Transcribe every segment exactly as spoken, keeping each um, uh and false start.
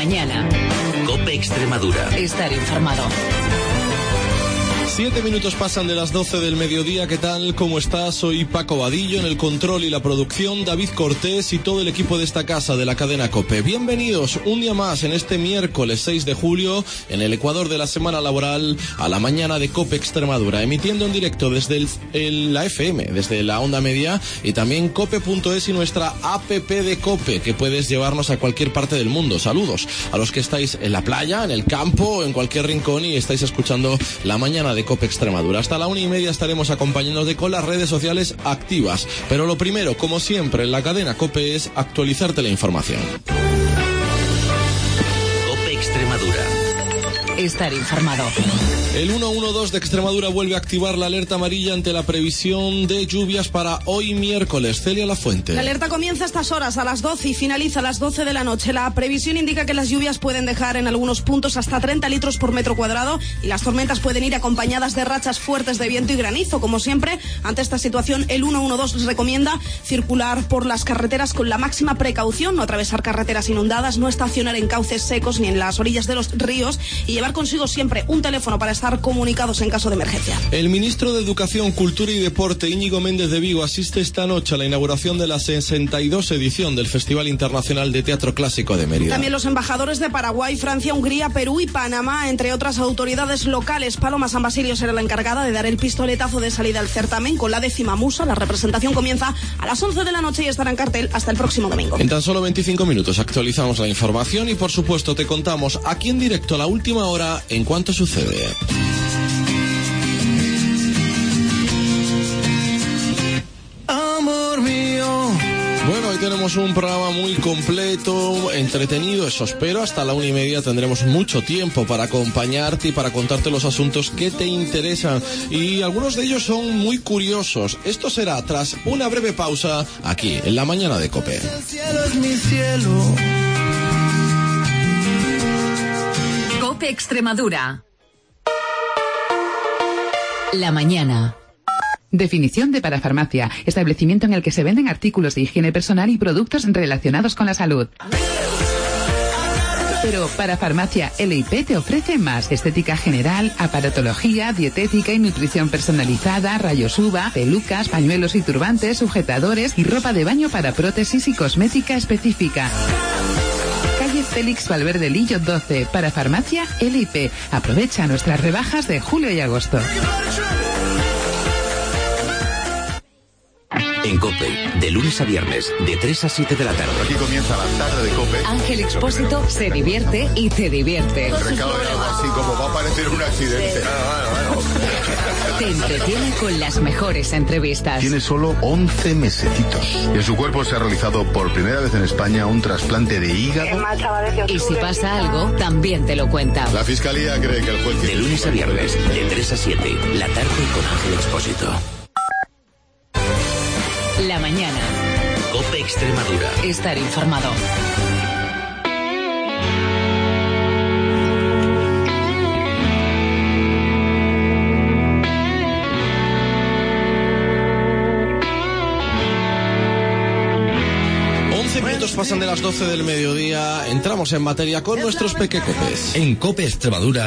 mañana. COPE Extremadura. Estar informado. Siete minutos pasan de las doce del mediodía. ¿Qué tal? ¿Cómo estás? Soy Paco Vadillo, en el control y la producción, David Cortés y todo el equipo de esta casa de la cadena COPE. Bienvenidos un día más en este miércoles seis de julio, en el Ecuador de la semana laboral, a la mañana de COPE Extremadura, emitiendo en directo desde el, el, la F M, desde la onda media, y también cope punto es y nuestra app de COPE, que puedes llevarnos a cualquier parte del mundo. Saludos a los que estáis en la playa, en el campo, en cualquier rincón y estáis escuchando la mañana de COPE Extremadura. Hasta la una y media estaremos acompañándote con las redes sociales activas. Pero lo primero, como siempre, en la cadena COPE es actualizarte la información. COPE Extremadura. Estar informado. El ciento doce de Extremadura vuelve a activar la alerta amarilla ante la previsión de lluvias para hoy miércoles. Celia Lafuente. La alerta comienza a estas horas, a las doce, y finaliza a las doce de la noche. La previsión indica que las lluvias pueden dejar en algunos puntos hasta treinta litros por metro cuadrado y las tormentas pueden ir acompañadas de rachas fuertes de viento y granizo. Como siempre, ante esta situación, el ciento doce recomienda circular por las carreteras con la máxima precaución, no atravesar carreteras inundadas, no estacionar en cauces secos ni en las orillas de los ríos y llevar consigo siempre un teléfono para estar comunicados en caso de emergencia. El ministro de Educación, Cultura y Deporte, Íñigo Méndez de Vigo, asiste esta noche a la inauguración de la sesenta y dos edición del Festival Internacional de Teatro Clásico de Mérida. También los embajadores de Paraguay, Francia, Hungría, Perú y Panamá, entre otras autoridades locales. Paloma San Basilio será la encargada de dar el pistoletazo de salida al certamen con la décima musa. La representación comienza a las once de la noche y estará en cartel hasta el próximo domingo. En tan solo veinticinco minutos actualizamos la información y, por supuesto, te contamos aquí en directo a la última hora en cuanto sucede. Bueno, hoy tenemos un programa muy completo, entretenido, eso espero. Hasta la una y media tendremos mucho tiempo para acompañarte y para contarte los asuntos que te interesan. Y algunos de ellos son muy curiosos. Esto será tras una breve pausa aquí, en la mañana de COPE. El cielo es mi cielo. COPE Extremadura. La mañana. Definición de parafarmacia, establecimiento en el que se venden artículos de higiene personal y productos relacionados con la salud. Pero Parafarmacia L I P te ofrece más: estética general, aparatología, dietética y nutrición personalizada, rayos uva, pelucas, pañuelos y turbantes, sujetadores y ropa de baño para prótesis y cosmética específica. Calle Félix Valverde Lillo doce, Parafarmacia L I P. Aprovecha nuestras rebajas de julio y agosto. En COPE, de lunes a viernes, de tres a siete de la tarde. Aquí comienza la tarde de COPE. Ángel Expósito se divierte y te divierte. El recado de algo así como va a parecer un accidente. Ah, bueno, bueno. Te entretiene con las mejores entrevistas. Tiene solo once mesecitos. Y en su cuerpo se ha realizado por primera vez en España un trasplante de hígado. Y si pasa algo, también te lo cuenta. La fiscalía cree que el juez... De lunes a viernes, de tres a siete, la tarde con Ángel Expósito. La mañana. COPE Extremadura. Estar informado. once minutos pasan de las doce del mediodía. Entramos en materia con nuestros pequecopes. En COPE Extremadura.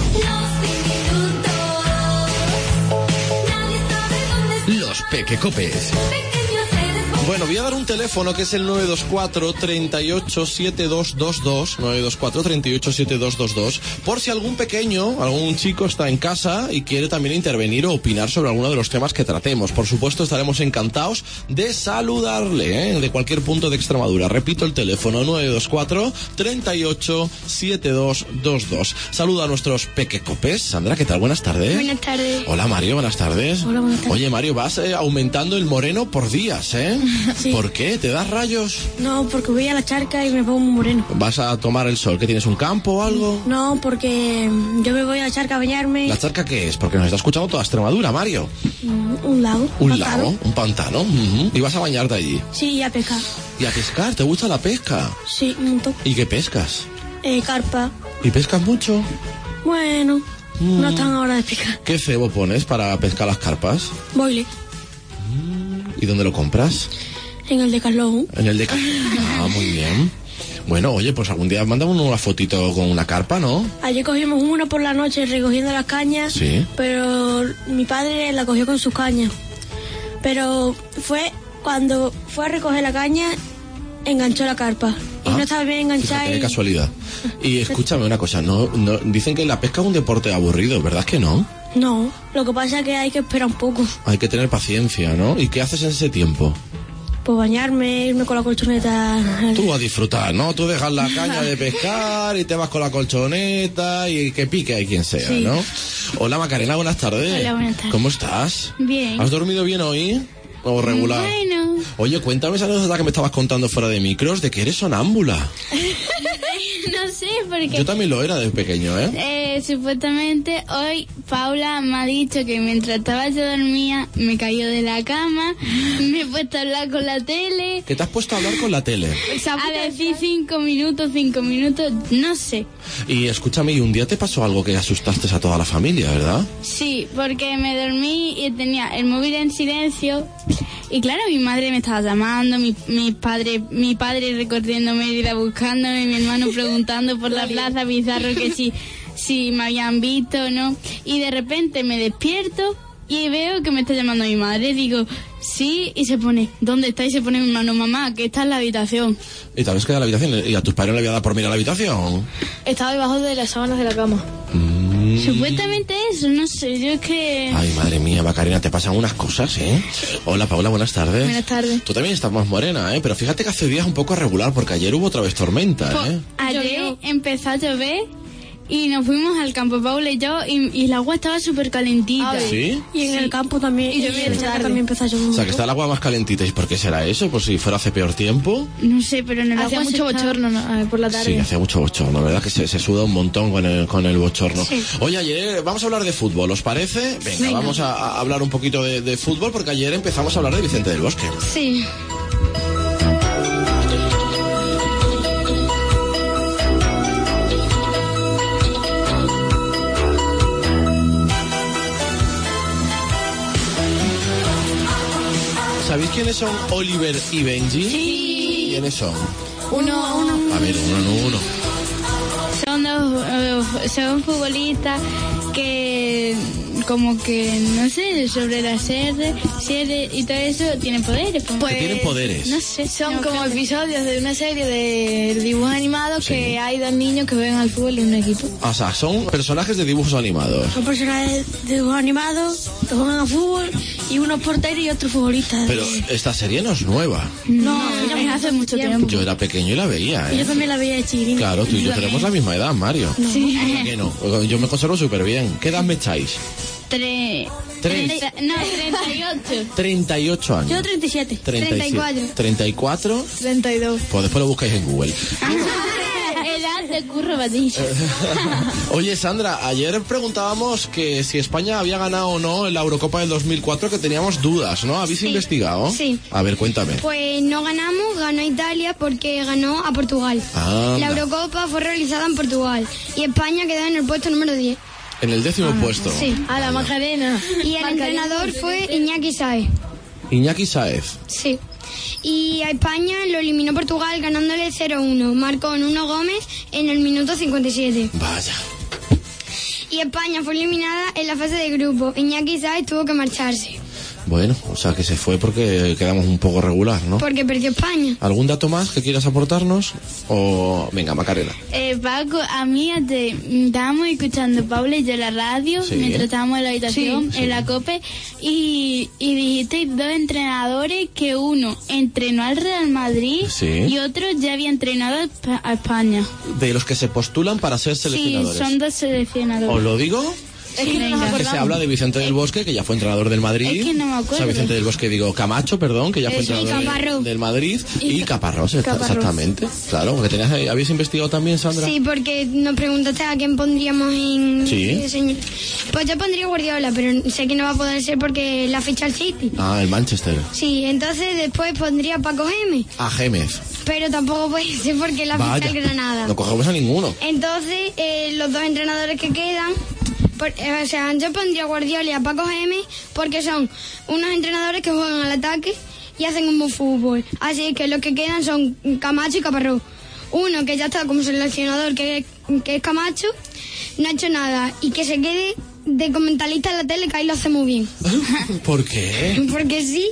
Los pequecopes. Bueno, voy a dar un teléfono que es el nueve dos cuatro, treinta y ocho, setenta y dos veintidós, nueve dos cuatro, treinta y ocho, setenta y dos veintidós, por si algún pequeño, algún chico está en casa y quiere también intervenir o opinar sobre alguno de los temas que tratemos. Por supuesto, estaremos encantados de saludarle, ¿eh? De cualquier punto de Extremadura. Repito el teléfono, nueve dos cuatro, treinta y ocho, setenta y dos veintidós. Saluda a nuestros pequecopes. Sandra, ¿qué tal? Buenas tardes. Buenas tardes. Hola, Mario, buenas tardes. Hola, buenas tardes. Oye, Mario, vas eh, aumentando el moreno por días, ¿eh? Sí. ¿Por qué? ¿Te das rayos? No, porque voy a la charca y me pongo muy moreno. ¿Vas a tomar el sol? ¿Que tienes un campo o algo? No, porque yo me voy a la charca a bañarme. ¿La charca qué es? Porque nos está escuchando toda Extremadura, Mario. Un lago. Un pantano. lago, un pantano. Uh-huh. ¿Y vas a bañarte allí? Sí, y a pescar. ¿Y a pescar? ¿Te gusta la pesca? Sí, un montón. ¿Y qué pescas? Eh, carpa. ¿Y pescas mucho? Bueno, Mm. no están ahora de pescar. ¿Qué cebo pones para pescar las carpas? Boile. ¿Y dónde lo compras? En el de Carlón. En el de... Ah, muy bien. Bueno, oye, pues algún día mandamos una fotito con una carpa, ¿no? Ayer cogimos una por la noche recogiendo las cañas, Sí. pero mi padre la cogió con sus cañas. Pero fue cuando fue a recoger la caña, enganchó la carpa. Y Ah, no estaba bien enganchada. Fíjate, qué Y... casualidad. Y escúchame una cosa, no, no dicen que la pesca es un deporte aburrido, ¿verdad que no? No, lo que pasa es que hay que esperar un poco. Hay que tener paciencia, ¿no? ¿Y qué haces en ese tiempo? Pues bañarme, irme con la colchoneta. Tú a disfrutar, ¿no? Tú dejas la caña de pescar y te vas con la colchoneta y que pique hay quien sea, Sí. ¿no? Hola Macarena, buenas tardes. Hola, buenas tardes. ¿Cómo estás? Bien. ¿Has dormido bien hoy? ¿O regular? Bueno. Oye, cuéntame esa anécdota que me estabas contando fuera de micros de que eres sonámbula. No sé, porque Yo también lo era de pequeño, ¿eh? eh, supuestamente hoy Paula me ha dicho que mientras estaba yo dormía me cayó de la cama, me he puesto a hablar con la tele, Que te has puesto a hablar con la tele. a decir cinco minutos, cinco minutos, no sé. Y escúchame, y un día te pasó algo que asustaste a toda la familia, ¿verdad? Sí, porque me dormí y tenía el móvil en silencio y claro, mi madre me estaba llamando, mi, mi padre mi padre recorriendo Mérida buscándome, mi hermano preguntando por la plaza Pizarro que si, si me habían visto o no. Y de repente me despierto y veo que me está llamando mi madre. Digo, sí, y se pone, ¿dónde está? Y se pone mi hermano, mamá, que está en la habitación. Y tal vez queda en la habitación. ¿Y a tus padres no le había dado por mirar la habitación? Estaba debajo de las sábanas de la cama. Mm. Supuestamente eso, no sé, yo es que... Ay, madre mía, Macarena, te pasan unas cosas, ¿eh? Hola, Paula, buenas tardes. Buenas tardes. Tú también estás más morena, ¿eh? Pero fíjate que hace días un poco irregular, porque ayer hubo otra vez tormenta, Pues, ¿eh? ayer empezó a llover y nos fuimos al campo, Paula y yo, y, y el agua estaba súper calentita. ¿Sí? Y en el campo también. Y llovía en el tarde. campo también empezó a llover. O sea, que está el agua más calentita. ¿Y por qué será eso? Pues si fuera hace peor tiempo. No sé, pero en el Hacía agua se mucho estaba- bochorno, ¿no? Eh, por la tarde. Sí, hacía mucho bochorno, ¿verdad? Que se, se suda un montón con el, con el bochorno. Sí. Oye, ayer vamos a hablar de fútbol, ¿os parece? Venga, Venga. vamos a, a hablar un poquito de, de fútbol, porque ayer empezamos a hablar de Vicente del Bosque. Sí. ¿Sabéis quiénes son Oliver y Benji? Sí. ¿Quiénes son? Uno, uno. A ver, uno en uno. Son dos, eh, son futbolistas que como que, no sé, sobre la serie, serie y todo eso, tienen poderes. Pues, Que tienen poderes. No sé, Son no, como creo que- episodios de una serie de dibujos animados Sí. que hay dos niños que juegan al fútbol en un equipo. O sea, son personajes de dibujos animados. Son personajes de dibujos animados que juegan al fútbol y unos porteros y otros futbolistas. Pero esta serie no es nueva. no, No, es hace mucho tiempo. Yo era pequeño y la veía, Y yo ¿eh? también la veía de chiquitín. Claro, tú y yo tenemos la misma edad, Mario. Sí. ¿Por qué no? Yo me conservo súper bien. ¿Qué edad me echáis? Tre- Tres. treinta- no, treinta y ocho. treinta y ocho años. Yo treinta y siete. treinta y siete. treinta y cuatro. treinta y dos. Pues después lo buscáis en Google. Edad de curro batillo. Oye, Sandra, ayer preguntábamos que si España había ganado o no en la Eurocopa del dos mil cuatro, que teníamos dudas, ¿no? ¿Habéis Sí. investigado? Sí. A ver, cuéntame. Pues no ganamos, ganó Italia porque ganó a Portugal. Anda. La Eurocopa fue realizada en Portugal y España quedó en el puesto número diez. En el décimo puesto. Sí. A la Macarena. Y el entrenador fue Iñaki Sáez. Iñaki Sáez. Sí. Y a España lo eliminó Portugal ganándole cero uno. Marcó Nuno Gómez en el minuto cincuenta y siete. Vaya. Y España fue eliminada en la fase de grupo. Iñaki Sáez tuvo que marcharse Bueno, o sea que se fue porque quedamos un poco regular, ¿no? porque perdió España. ¿Algún dato más que quieras aportarnos? O venga, Macarena. Eh, Paco, a mí te, estábamos escuchando Paula y yo la radio Sí. mientras estábamos en la habitación, Sí. en la COPE, y, y dijiste dos entrenadores que uno entrenó al Real Madrid Sí. y otro ya había entrenado a Espa- a España. De los que se postulan para ser Sí, seleccionadores. son dos seleccionadores. ¿Os lo digo? Es que no nos Que acordamos. se habla de Vicente del Bosque, que ya fue entrenador del Madrid. Es que no me acuerdo. O sea, Vicente del Bosque, digo, Camacho, perdón, que ya fue Eso, y entrenador Caparrós. del Madrid. Y, Y Caparrós, está- Caparrós. exactamente. Claro, porque tenías, ahí- ¿habéis investigado también, Sandra? Sí, porque nos preguntaste a quién pondríamos en... Sí. de señor. Pues yo pondría Guardiola, pero sé que no va a poder ser porque la ficha el City. Ah, el Manchester. Sí, entonces después pondría Paco Gémez, A Gémez. pero tampoco puede ser porque la Vaya. ficha el Granada. No cogemos a ninguno. Entonces, eh, los dos entrenadores que quedan, por- eh, o sea, yo pondría Guardiola y a Paco Gémez porque son unos entrenadores que juegan al ataque y hacen un buen fútbol. Así que los que quedan son Camacho y Caparrós. uno que ya está como seleccionador, que, que es Camacho, no ha hecho nada. Y que se quede de comentarista en la tele, que ahí lo hace muy bien. ¿Por qué? Porque sí.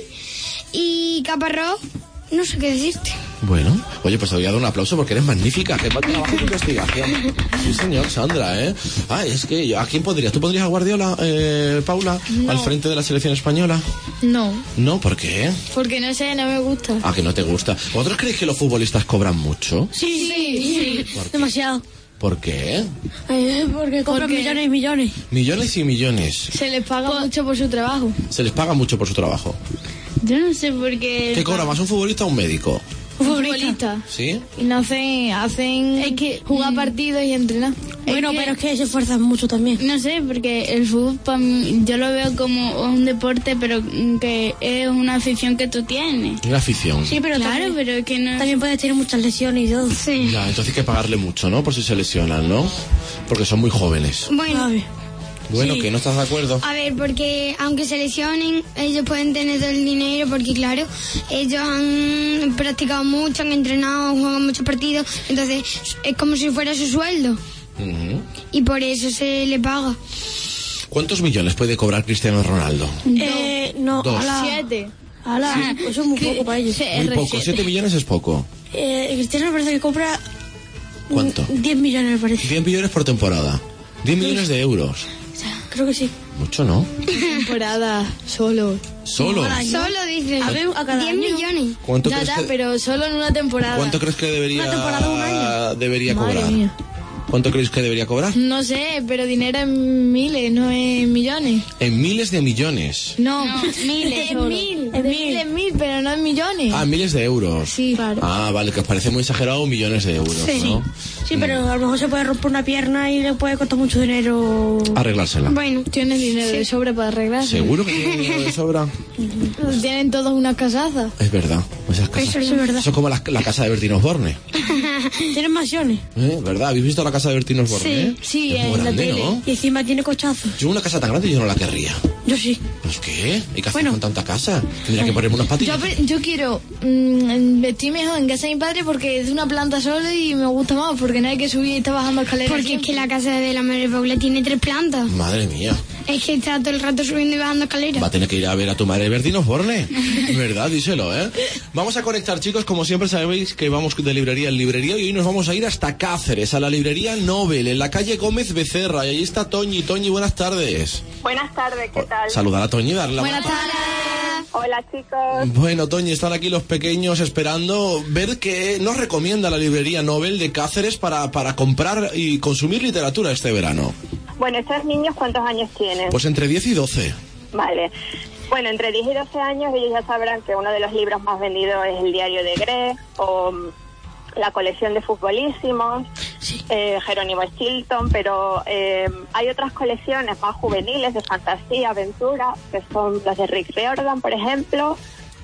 Y Caparrós, no sé qué decirte. Bueno, oye, pues te voy a dar un aplauso porque eres magnífica. Qué buen trabajo de investigación. Sí, señor, Sandra, ¿eh? Ah, es que yo, ¿a quién pondrías? ¿Tú pondrías a Guardiola, eh, Paula, No. al frente de la selección española? No, No, ¿por qué? porque no sé, no me gusta. Ah, que no te gusta. ¿Vosotros creéis que los futbolistas cobran mucho? Sí, sí, ¿Por qué? demasiado. ¿Por qué? Eh, porque compran Porque- millones y millones. Millones y millones. Se les paga mucho por su trabajo. Se les paga mucho por su trabajo. Yo no sé por qué... ¿Qué cobra más, un futbolista o un médico? Un futbolista. ¿Sí? Y no hacen, hacen Es que- jugar partidos y entrenar. Bueno, Es que- pero es que se esfuerzan mucho también. No sé, porque el fútbol pa' mí, yo lo veo como un deporte, pero que es una afición que tú tienes. Una afición. Sí, pero Claro, también, pero es que no... también puedes tener muchas lesiones y todo. Sí. Ya, entonces hay que pagarle mucho, ¿no? Por si se lesionan, ¿no? Porque son muy jóvenes. Bueno, A ver. Bueno, Sí. ¿que no estás de acuerdo? a ver, porque aunque se lesionen, ellos pueden tener todo el dinero, porque claro, ellos han practicado mucho, han entrenado, juegan muchos partidos, entonces es como si fuera su sueldo. Ujú. Y por eso se le paga. ¿Cuántos millones puede cobrar Cristiano Ronaldo? Eh, no, Dos. ala, Siete. ala, eso es muy poco para ellos. Muy poco, siete millones es poco. Eh, Cristiano me parece que compra ¿Cuánto? diez millones, me parece. diez millones por temporada. diez millones de euros. Creo que sí. Mucho, ¿no? Temporada solo. Solo. Solo dicen A ver, a cada diez año. millones. ¿Cuánto Ya, crees ya, que, pero solo en una temporada. ¿cuánto crees que debería, Una temporada, un año. debería Madre cobrar? mía. ¿Cuánto creéis que debería cobrar? No sé, pero dinero en miles, no en millones. En miles de millones. No, miles en solo. mil. En de mil. mil en mil, pero no en millones. Ah, miles de euros. Sí, claro. Ah, vale, que os parece muy exagerado millones de euros, Sí. ¿no? Sí, pero a lo mejor se puede romper una pierna y le puede costar mucho dinero. Arreglársela. Bueno, Tienes dinero de sobra para arreglar. ¿Seguro que tiene dinero de sobra? Tienen todos una casaza. Es verdad. Esas casas. Eso es verdad. Eso es como la, la casa de Bertín Osborne. Tienen mansiones. ¿Eh? ¿Verdad? ¿Habéis visto la casa de Bertín Osborne? Sí, eh? sí, Es muy en la grande, tele. ¿no? Y encima tiene cochazos. Yo una casa tan grande yo no la querría. Yo sí. ¿Pues qué? ¿Y qué hacer Bueno. con tanta casa? Tendría que ponerme unas Yo, patillas. pre- yo quiero mm, vestir mejor en casa de mi padre porque es una planta sola y me gusta más porque no hay que subir y estar bajando escaleras. porque es siempre. que la casa de la Madre Paula tiene tres plantas. Madre mía. Es que está todo el rato subiendo y bajando escaleras. Va a tener que ir a ver a tu madre Bertín Osborne. ¿Verdad? Díselo, ¿eh? Vamos a conectar, chicos. Como siempre sabéis que vamos de librería en librería y hoy nos vamos a ir hasta Cáceres, a la librería Nobel, en la calle Gómez Becerra. Y ahí está Toñi. Toñi, buenas tardes. Buenas tardes, ¿qué tal? Saludar a Toñi y darle la Buenas mano. tardes. Hola, chicos. Bueno, Toñi, están aquí los pequeños esperando ver qué nos recomienda la librería Nobel de Cáceres para, para comprar y consumir literatura este verano. Bueno, ¿estos niños cuántos años tienen? Pues entre diez y doce. Vale. Bueno, entre diez y doce años ellos ya sabrán que uno de los libros más vendidos es el Diario de Greg o mm, la colección de Futbolísimos, eh, Jerónimo Stilton, pero eh, hay otras colecciones más juveniles de fantasía, aventura, que son las de Rick Riordan, por ejemplo,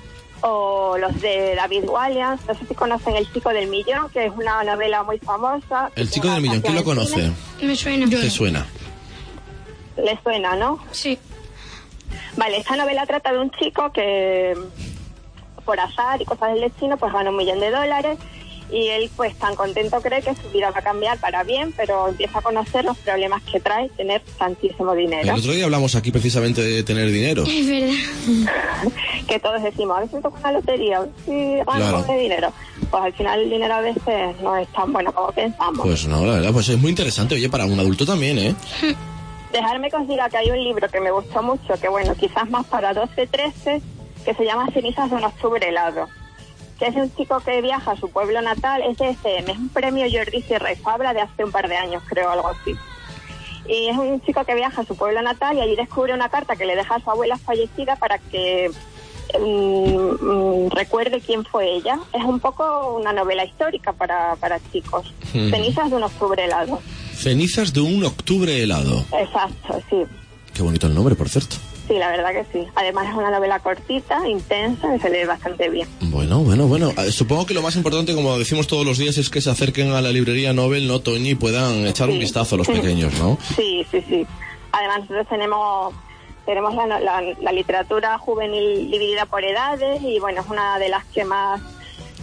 o los de David Walliams. No sé si conocen El Chico del Millón, que es una novela muy famosa. El chico del millón, ¿quién lo conoce? Me suena. ¿Te suena? Les suena, ¿no? Sí. Vale, esta novela trata de un chico que por azar y cosas del destino pues gana un millón de dólares y él pues tan contento cree que su vida va a cambiar para bien, pero empieza a conocer los problemas que trae tener tantísimo dinero. El otro día hablamos aquí precisamente de tener dinero. Es verdad. Que todos decimos, a veces me toca una lotería, a ver si gano Claro. algo de dinero. Pues al final el dinero a veces no es tan bueno como pensamos. Pues no, la verdad, pues es muy interesante. Oye, para un adulto también, ¿eh? Dejarme que os diga que hay un libro que me gustó mucho, que bueno, quizás más para doce, trece, que se llama Cenizas de un octubre helado. Que es de un chico que viaja a su pueblo natal, es de ese, es un premio Jordi Sierra y Fabra de hace un par de años, creo, algo así. Y es un chico que viaja a su pueblo natal y allí descubre una carta que le deja a su abuela fallecida para que mm, mm, recuerde quién fue ella. Es un poco una novela histórica para, para chicos. Mm. Cenizas de un octubre helado. Cenizas de un octubre helado. Exacto, sí. Qué bonito el nombre, por cierto. Sí, la verdad que sí. Además es una novela cortita, intensa, y se lee bastante bien. Bueno, bueno, bueno. Eh, Supongo que lo más importante, como decimos todos los días, es que se acerquen a la librería Nobel, ¿no, Toñi? Y puedan echar un Sí. vistazo a los pequeños, ¿no? Sí, sí, sí. Además nosotros tenemos tenemos la, la, la literatura juvenil dividida por edades y bueno, es una de las que más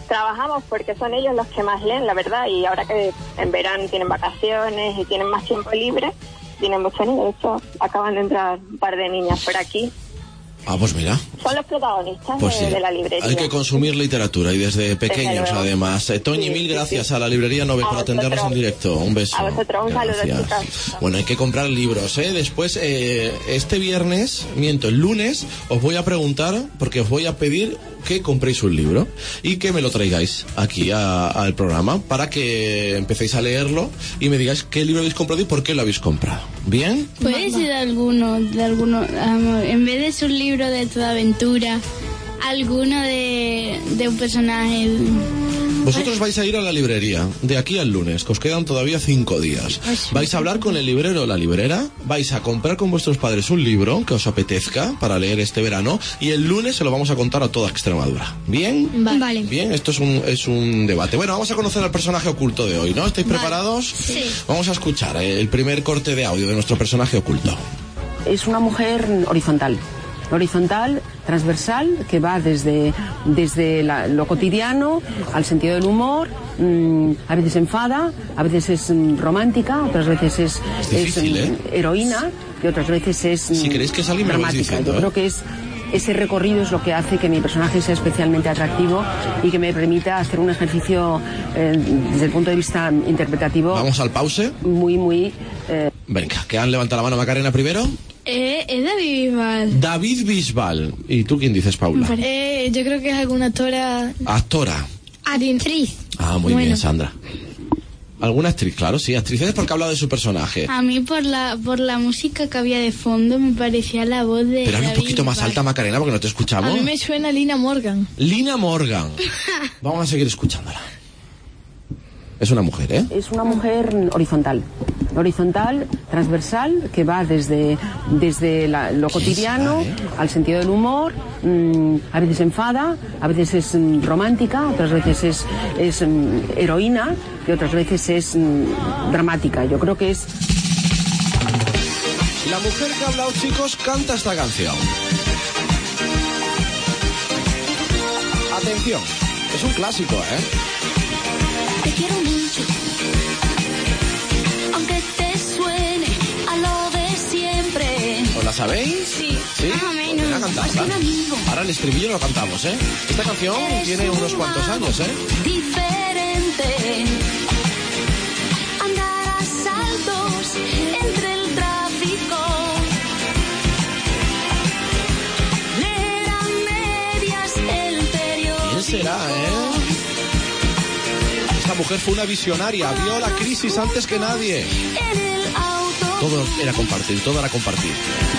trabajamos porque son ellos los que más leen, la verdad, y ahora que en verano tienen vacaciones y tienen más tiempo libre, tienen mucho niños. De hecho, acaban de entrar un par de niñas por aquí. Ah, pues mira. Son los protagonistas pues de, sí. de la librería. Hay que consumir literatura y desde pequeños, desde además. Eh, Toñi, sí, mil gracias sí, sí. a la librería Nove por atendernos en directo. Un beso. A vosotros, un saludo, chicas. Bueno, hay que comprar libros, ¿eh? Después, eh, este viernes, miento, el lunes, os voy a preguntar, porque os voy a pedir que compréis un libro y que me lo traigáis aquí a, al programa para que empecéis a leerlo y me digáis qué libro habéis comprado y por qué lo habéis comprado. ¿Bien? Puede ser de alguno, de alguno, um, en vez de su libro de toda aventura, alguno de, de un personaje. Vosotros vais a ir a la librería de aquí al lunes, que os quedan todavía cinco días. Vais a hablar con el librero o la librera, vais a comprar con vuestros padres un libro que os apetezca para leer este verano y el lunes se lo vamos a contar a toda Extremadura. ¿Bien? Vale. Bien, esto es un, es un debate. Bueno, vamos a conocer al personaje oculto de hoy, ¿no? ¿Estáis vale. preparados? Sí. Vamos a escuchar el primer corte de audio de nuestro personaje oculto. Es una mujer horizontal. horizontal, transversal, que va desde, desde la, lo cotidiano al sentido del humor, mmm, a veces enfada, a veces es mm, romántica, otras veces es, es, difícil, es mm, ¿eh? heroína y otras veces es mm, si queréis que salga, dramática. Diciendo, Yo ¿eh? creo que es ese recorrido es lo que hace que mi personaje sea especialmente atractivo y que me permita hacer un ejercicio eh, desde el punto de vista interpretativo. Vamos al pause. Muy, muy... Eh... Venga, que han levantado la mano. Macarena primero. Eh, es David Bisbal. David Bisbal. ¿Y tú quién dices, Paula? Eh, yo creo que es alguna actora... Actora. Actriz. Ah, muy bueno. bien, Sandra. ¿Alguna actriz? Claro, sí, actrices porque ha hablado de su personaje. A mí por la por la música que había de fondo me parecía la voz de Pero habla un David poquito más Bisbal. alta, Macarena, porque no te escuchamos. A mí me suena Lina Morgan. Lina Morgan. Vamos a seguir escuchándola. Es una mujer, ¿eh? Es una mujer horizontal. Horizontal, transversal, que va desde, desde la, lo cotidiano será, eh? al sentido del humor, mmm, a veces enfada, a veces es mm, romántica, otras veces es, es mm, heroína y otras veces es mm, dramática. Yo creo que es... La mujer que ha hablado, chicos, canta esta canción. Atención, es un clásico, ¿eh? Te quiero mucho, aunque te suene a lo de siempre. ¿Os la sabéis? Sí, ¿Sí? más o menos. Pues cantarla. Ahora el estribillo lo cantamos, ¿eh? Esta canción es tiene unos cuantos años, ¿eh? Diferente. Andar a saltos entre el tráfico. Leer a medias el periódico. ¿Quién será, eh? Esta mujer fue una visionaria, vio la crisis antes que nadie. Todo era compartir, todo era compartir.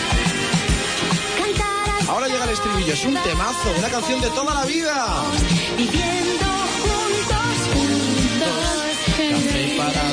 Ahora llega el estribillo, es un temazo, una canción de toda la vida. Viviendo juntos, juntos. Café para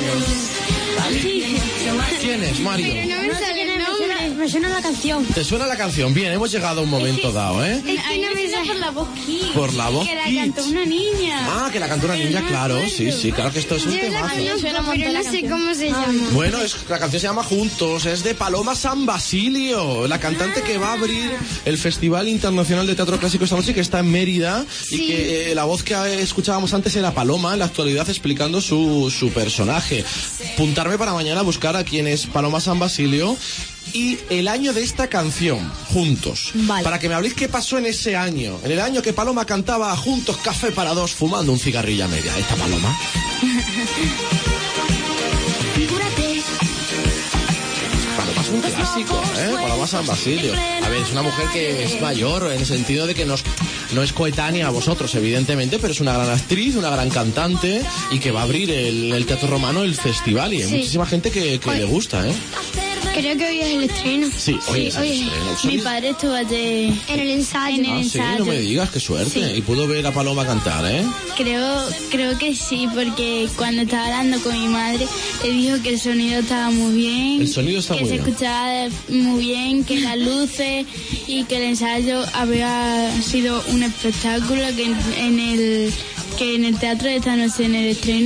dos. ¿Quién es, Mario? Pero no me sale el nombre. Me suena la canción. ¿Te suena la canción? Bien, hemos llegado a un momento dado, ¿eh? Es que no me suena por la voz Kids. Por la voz Que la Kids. cantó una niña. Ah, que la cantó una niña, claro, sí, sí, claro que esto es un Yo la temazo. conozco, pero no sé cómo se llama. Bueno, es, la canción se llama Juntos, es de Paloma San Basilio, la cantante que va a abrir el Festival Internacional de Teatro Clásico esta noche, que está en Mérida, Sí. y que eh, la voz que eh, escuchábamos antes era Paloma, en la actualidad explicando su, su personaje. Puntarme para mañana a buscar a quién es Paloma San Basilio y el año de esta canción, Juntos. Vale. Para que me habléis qué pasó en ese año, en el año que Paloma cantaba Juntos, café para dos, fumando un cigarrillo a media. ¿Esta Paloma? Paloma es un clásico, ¿eh? Paloma San Basilio. A ver, es una mujer que es mayor en el sentido de que no es, no es coetánea a vosotros, evidentemente, pero es una gran actriz, una gran cantante y que va a abrir el, el Teatro Romano, el festival, y hay Sí. muchísima gente que, que Hoy- le gusta, ¿eh? Creo que hoy es el estreno. Sí, hoy es el hoy estreno. Mi ¿Sabéis? padre estuvo allí En el ensayo. en el Ah, sí, ensayo. no me digas, qué suerte. Sí. Y pudo ver a Paloma cantar, ¿eh? Creo, creo que sí, porque cuando estaba hablando con mi madre, le dijo que el sonido estaba muy bien. El sonido está que muy se bien. escuchaba muy bien, que las luces y que el ensayo había sido un espectáculo, que en, en el que en el teatro de esta noche, en el estreno,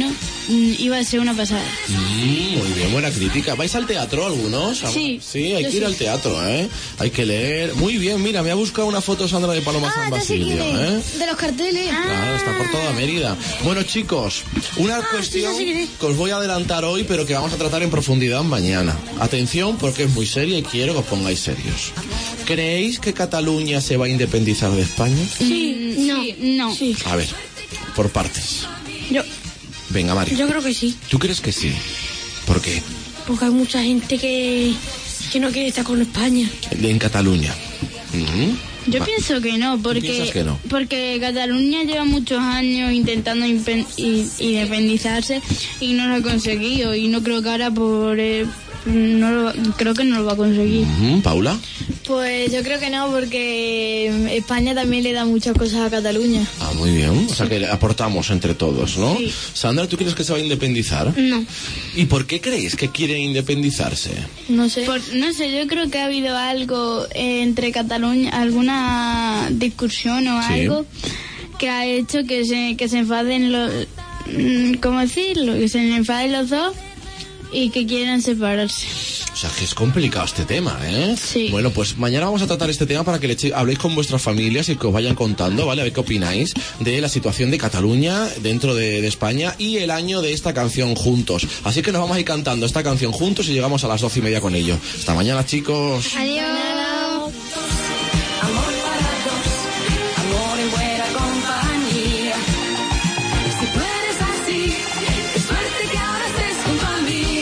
mm, iba a ser una pasada. Mm, muy bien, buena crítica. ¿Vais al teatro algunos? Sí. Sí, hay Yo que ir sí. al teatro, ¿eh? Hay que leer. Muy bien, mira, me ha buscado una foto Sandra de Paloma San Basilio, ¿eh? De los carteles. Claro, está por toda Mérida. Bueno, chicos, una cuestión que os voy a adelantar hoy, pero que vamos a tratar en profundidad mañana. Atención, porque es muy seria y quiero que os pongáis serios. ¿Creéis que Cataluña se va a independizar de España? Sí, no. Sí, no. Sí. A ver, por partes. Yo, Venga, Mario. yo creo que sí. ¿Tú crees que sí? ¿Por qué? Porque hay mucha gente que, que no quiere estar con España. En Cataluña. Ujú. Yo Va. pienso que no, porque piensas que no? porque Cataluña lleva muchos años intentando impen- i- independizarse y no lo ha conseguido, y no creo que ahora por eh, no lo, creo que no lo va a conseguir. Ujú, ¿Paula? Pues yo creo que no, porque España también le da muchas cosas a Cataluña. Ah, muy bien. O sea que aportamos entre todos, ¿no? Sí. Sandra, ¿tú crees que se va a independizar? No. ¿Y por qué creéis que quieren independizarse? No sé. Por- no sé, yo creo que ha habido algo eh, entre Cataluña, alguna discusión o Sí. algo que ha hecho que se que se enfaden los, mm, ¿cómo decirlo? Que se enfaden los dos y que quieran separarse. O sea, que es complicado este tema, ¿eh? Sí. Bueno, pues mañana vamos a tratar este tema para que le eche- habléis con vuestras familias y que os vayan contando, ¿vale? A ver qué opináis de la situación de Cataluña dentro de, de España y el año de esta canción juntos. Así que nos vamos a ir cantando esta canción juntos y llegamos a las doce y media con ello. Hasta mañana, chicos. Adiós. Amor para dos, amor en buena compañía. Si tú eres así, qué suerte que ahora estés junto a mí.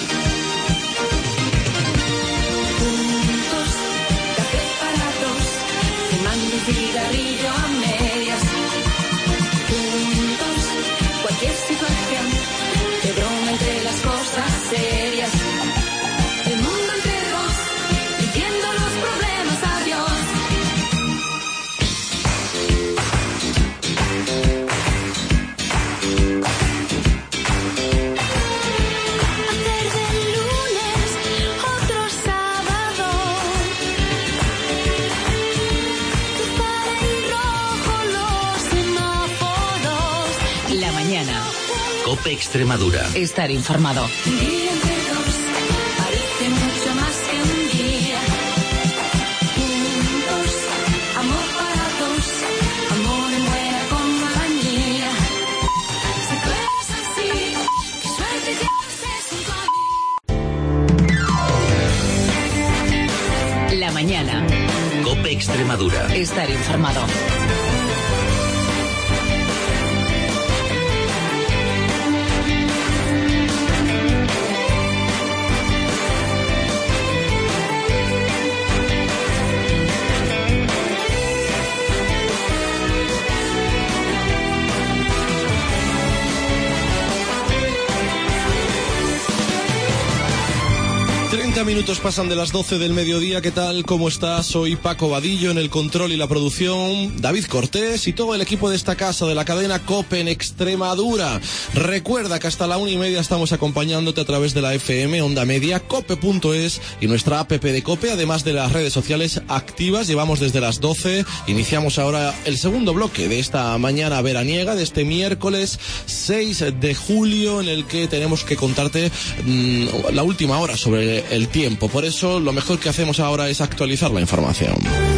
Juntos, café para dos, fumando un cigarrillo a medias. Juntos, cualquier situación, de broma entre las cosas serias. El mundo entre dos, diciendo los problemas adiós. Hacer del lunes otro sábado. Cruzar en rojo los semáforos. La mañana. Cope Extremadura. Estar informado. Un día entre dos parece mucho más que un día. Juntos, amor para dos, amor en buena compañía. Si tú eres así, qué suerte que estés junto a mí. La mañana. Cope Extremadura. Estar informado. treinta minutos pasan de las doce del mediodía. ¿Qué tal? ¿Cómo estás? Soy Paco Vadillo en el control y la producción, David Cortés y todo el equipo de esta casa de la cadena COPE en Extremadura. Recuerda que hasta la una y media estamos acompañándote a través de la F M, Onda Media, cope punto es y nuestra app de COPE, además de las redes sociales activas. Llevamos desde las doce. Iniciamos ahora el segundo bloque de esta mañana veraniega, de este miércoles seis de julio, en el que tenemos que contarte mmm, la última hora sobre el tiempo. Por eso lo mejor que hacemos ahora es actualizar la información.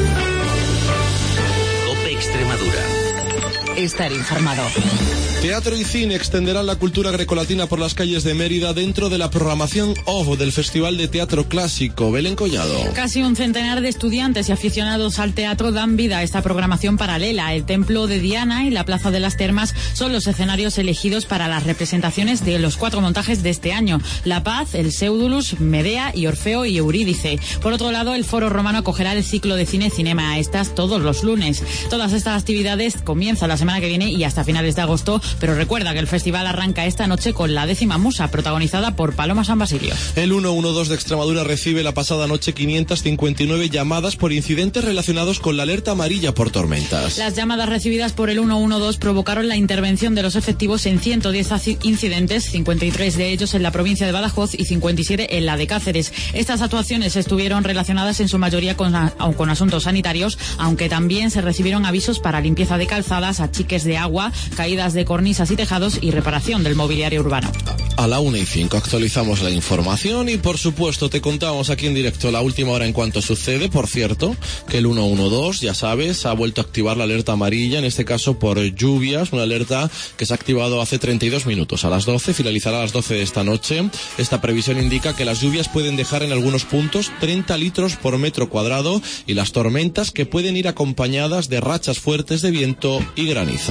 Cope Extremadura. Estar informado. Teatro y cine extenderán la cultura grecolatina por las calles de Mérida dentro de la programación O V del Festival de Teatro Clásico. Belén Collado. Casi un centenar de estudiantes y aficionados al teatro dan vida a esta programación paralela. El Templo de Diana y la Plaza de las Termas son los escenarios elegidos para las representaciones de los cuatro montajes de este año: La Paz, el Pseudulus, Medea y Orfeo y Eurídice. Por otro lado, el Foro Romano acogerá el ciclo de cine Cinema a estas todos los lunes. Todas estas actividades comienzan la semana que viene y hasta finales de agosto, pero recuerda que el festival arranca esta noche con La Décima Musa, protagonizada por Paloma San Basilio. El ciento doce de Extremadura recibe la pasada noche quinientas cincuenta y nueve llamadas por incidentes relacionados con la alerta amarilla por tormentas. Las llamadas recibidas por el ciento doce provocaron la intervención de los efectivos en ciento diez incidentes, cincuenta y tres de ellos en la provincia de Badajoz y cincuenta y siete en la de Cáceres. Estas actuaciones estuvieron relacionadas en su mayoría con, con asuntos sanitarios, aunque también se recibieron avisos para limpieza de calzadas, achiques de agua, caídas de cornisa cornisas y tejados y reparación del mobiliario urbano. A la una y cinco actualizamos la información y, por supuesto, te contamos aquí en directo la última hora en cuanto sucede. Por cierto, que el ciento doce, ya sabes, ha vuelto a activar la alerta amarilla, en este caso por lluvias, una alerta que se ha activado hace treinta y dos minutos. A las doce, finalizará a las doce de esta noche. Esta previsión indica que las lluvias pueden dejar en algunos puntos treinta litros por metro cuadrado y las tormentas que pueden ir acompañadas de rachas fuertes de viento y granizo.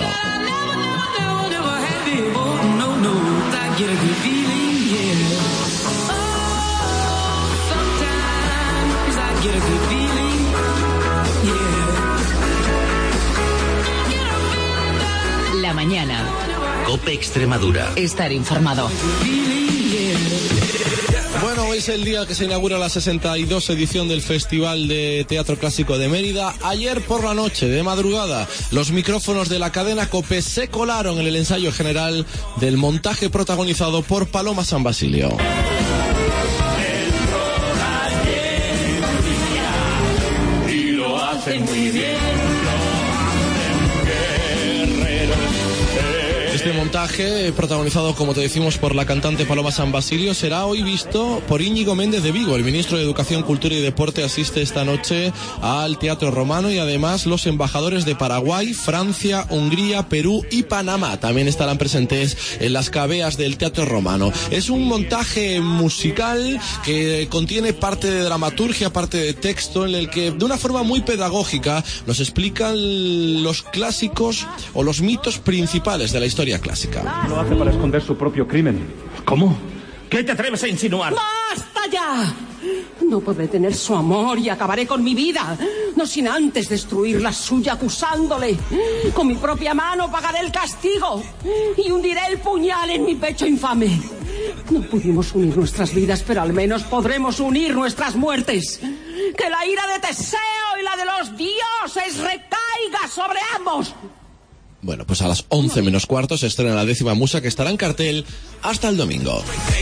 La mañana. COPE Extremadura. Estar informado. Bueno, hoy es el día que se inaugura la sesenta y dos edición del Festival de Teatro Clásico de Mérida. Ayer por la noche, de madrugada, los micrófonos de la cadena COPE se colaron en el ensayo general del montaje protagonizado por Paloma San Basilio. Y lo hacen muy bien. Este montaje, protagonizado, como te decimos, por la cantante Paloma San Basilio, será hoy visto por Íñigo Méndez de Vigo. El ministro de Educación, Cultura y Deporte asiste esta noche al Teatro Romano y además los embajadores de Paraguay, Francia, Hungría, Perú y Panamá también estarán presentes en las cabeas del Teatro Romano. Es un montaje musical que contiene parte de dramaturgia, parte de texto, en el que de una forma muy pedagógica nos explican los clásicos o los mitos principales de la historia clásica. Lo hace para esconder su propio crimen. ¿Cómo? ¿Qué te atreves a insinuar? ¡Basta ya! No podré tener su amor y acabaré con mi vida, no sin antes destruir la suya acusándole. Con mi propia mano pagaré el castigo y hundiré el puñal en mi pecho infame. No pudimos unir nuestras vidas, pero al menos podremos unir nuestras muertes. Que la ira de Teseo y la de los dioses recaiga sobre ambos. Bueno, pues a las once menos cuarto se estrena la décima musa, que estará en cartel hasta el domingo.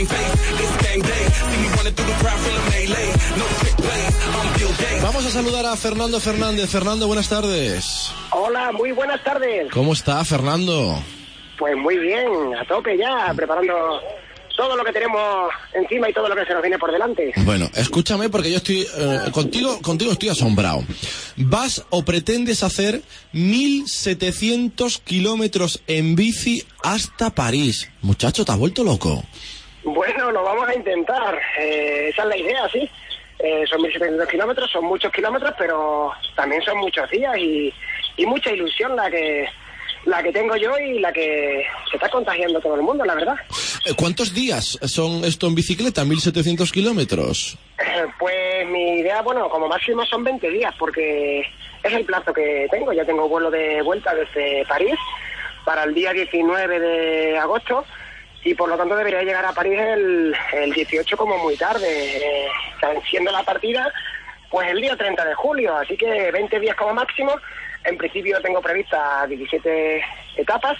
Vamos a saludar a Fernando Fernández. Fernando, buenas tardes. Hola, muy buenas tardes. ¿Cómo está, Fernando? Pues muy bien, a tope ya, preparando todo lo que tenemos encima y todo lo que se nos viene por delante. Bueno, escúchame, porque yo estoy eh, contigo, contigo estoy asombrado. Vas o pretendes hacer mil setecientos kilómetros en bici hasta París. Muchacho, ¿te has vuelto loco? Bueno, lo vamos a intentar. Eh, esa es la idea, sí. Eh, son mil setecientos kilómetros, son muchos kilómetros, pero también son muchos días y, y mucha ilusión la que la que tengo yo y la que se está contagiando todo el mundo, la verdad. ¿Cuántos días son esto en bicicleta? ¿mil setecientos kilómetros? Eh, pues mi idea, bueno, como máximo son veinte días, porque es el plazo que tengo. Ya tengo vuelo de vuelta desde París para el día diecinueve de agosto y por lo tanto debería llegar a París el, el dieciocho como muy tarde, eh, siendo la partida pues el día treinta de julio, así que veinte días como máximo. En principio tengo previstas diecisiete etapas,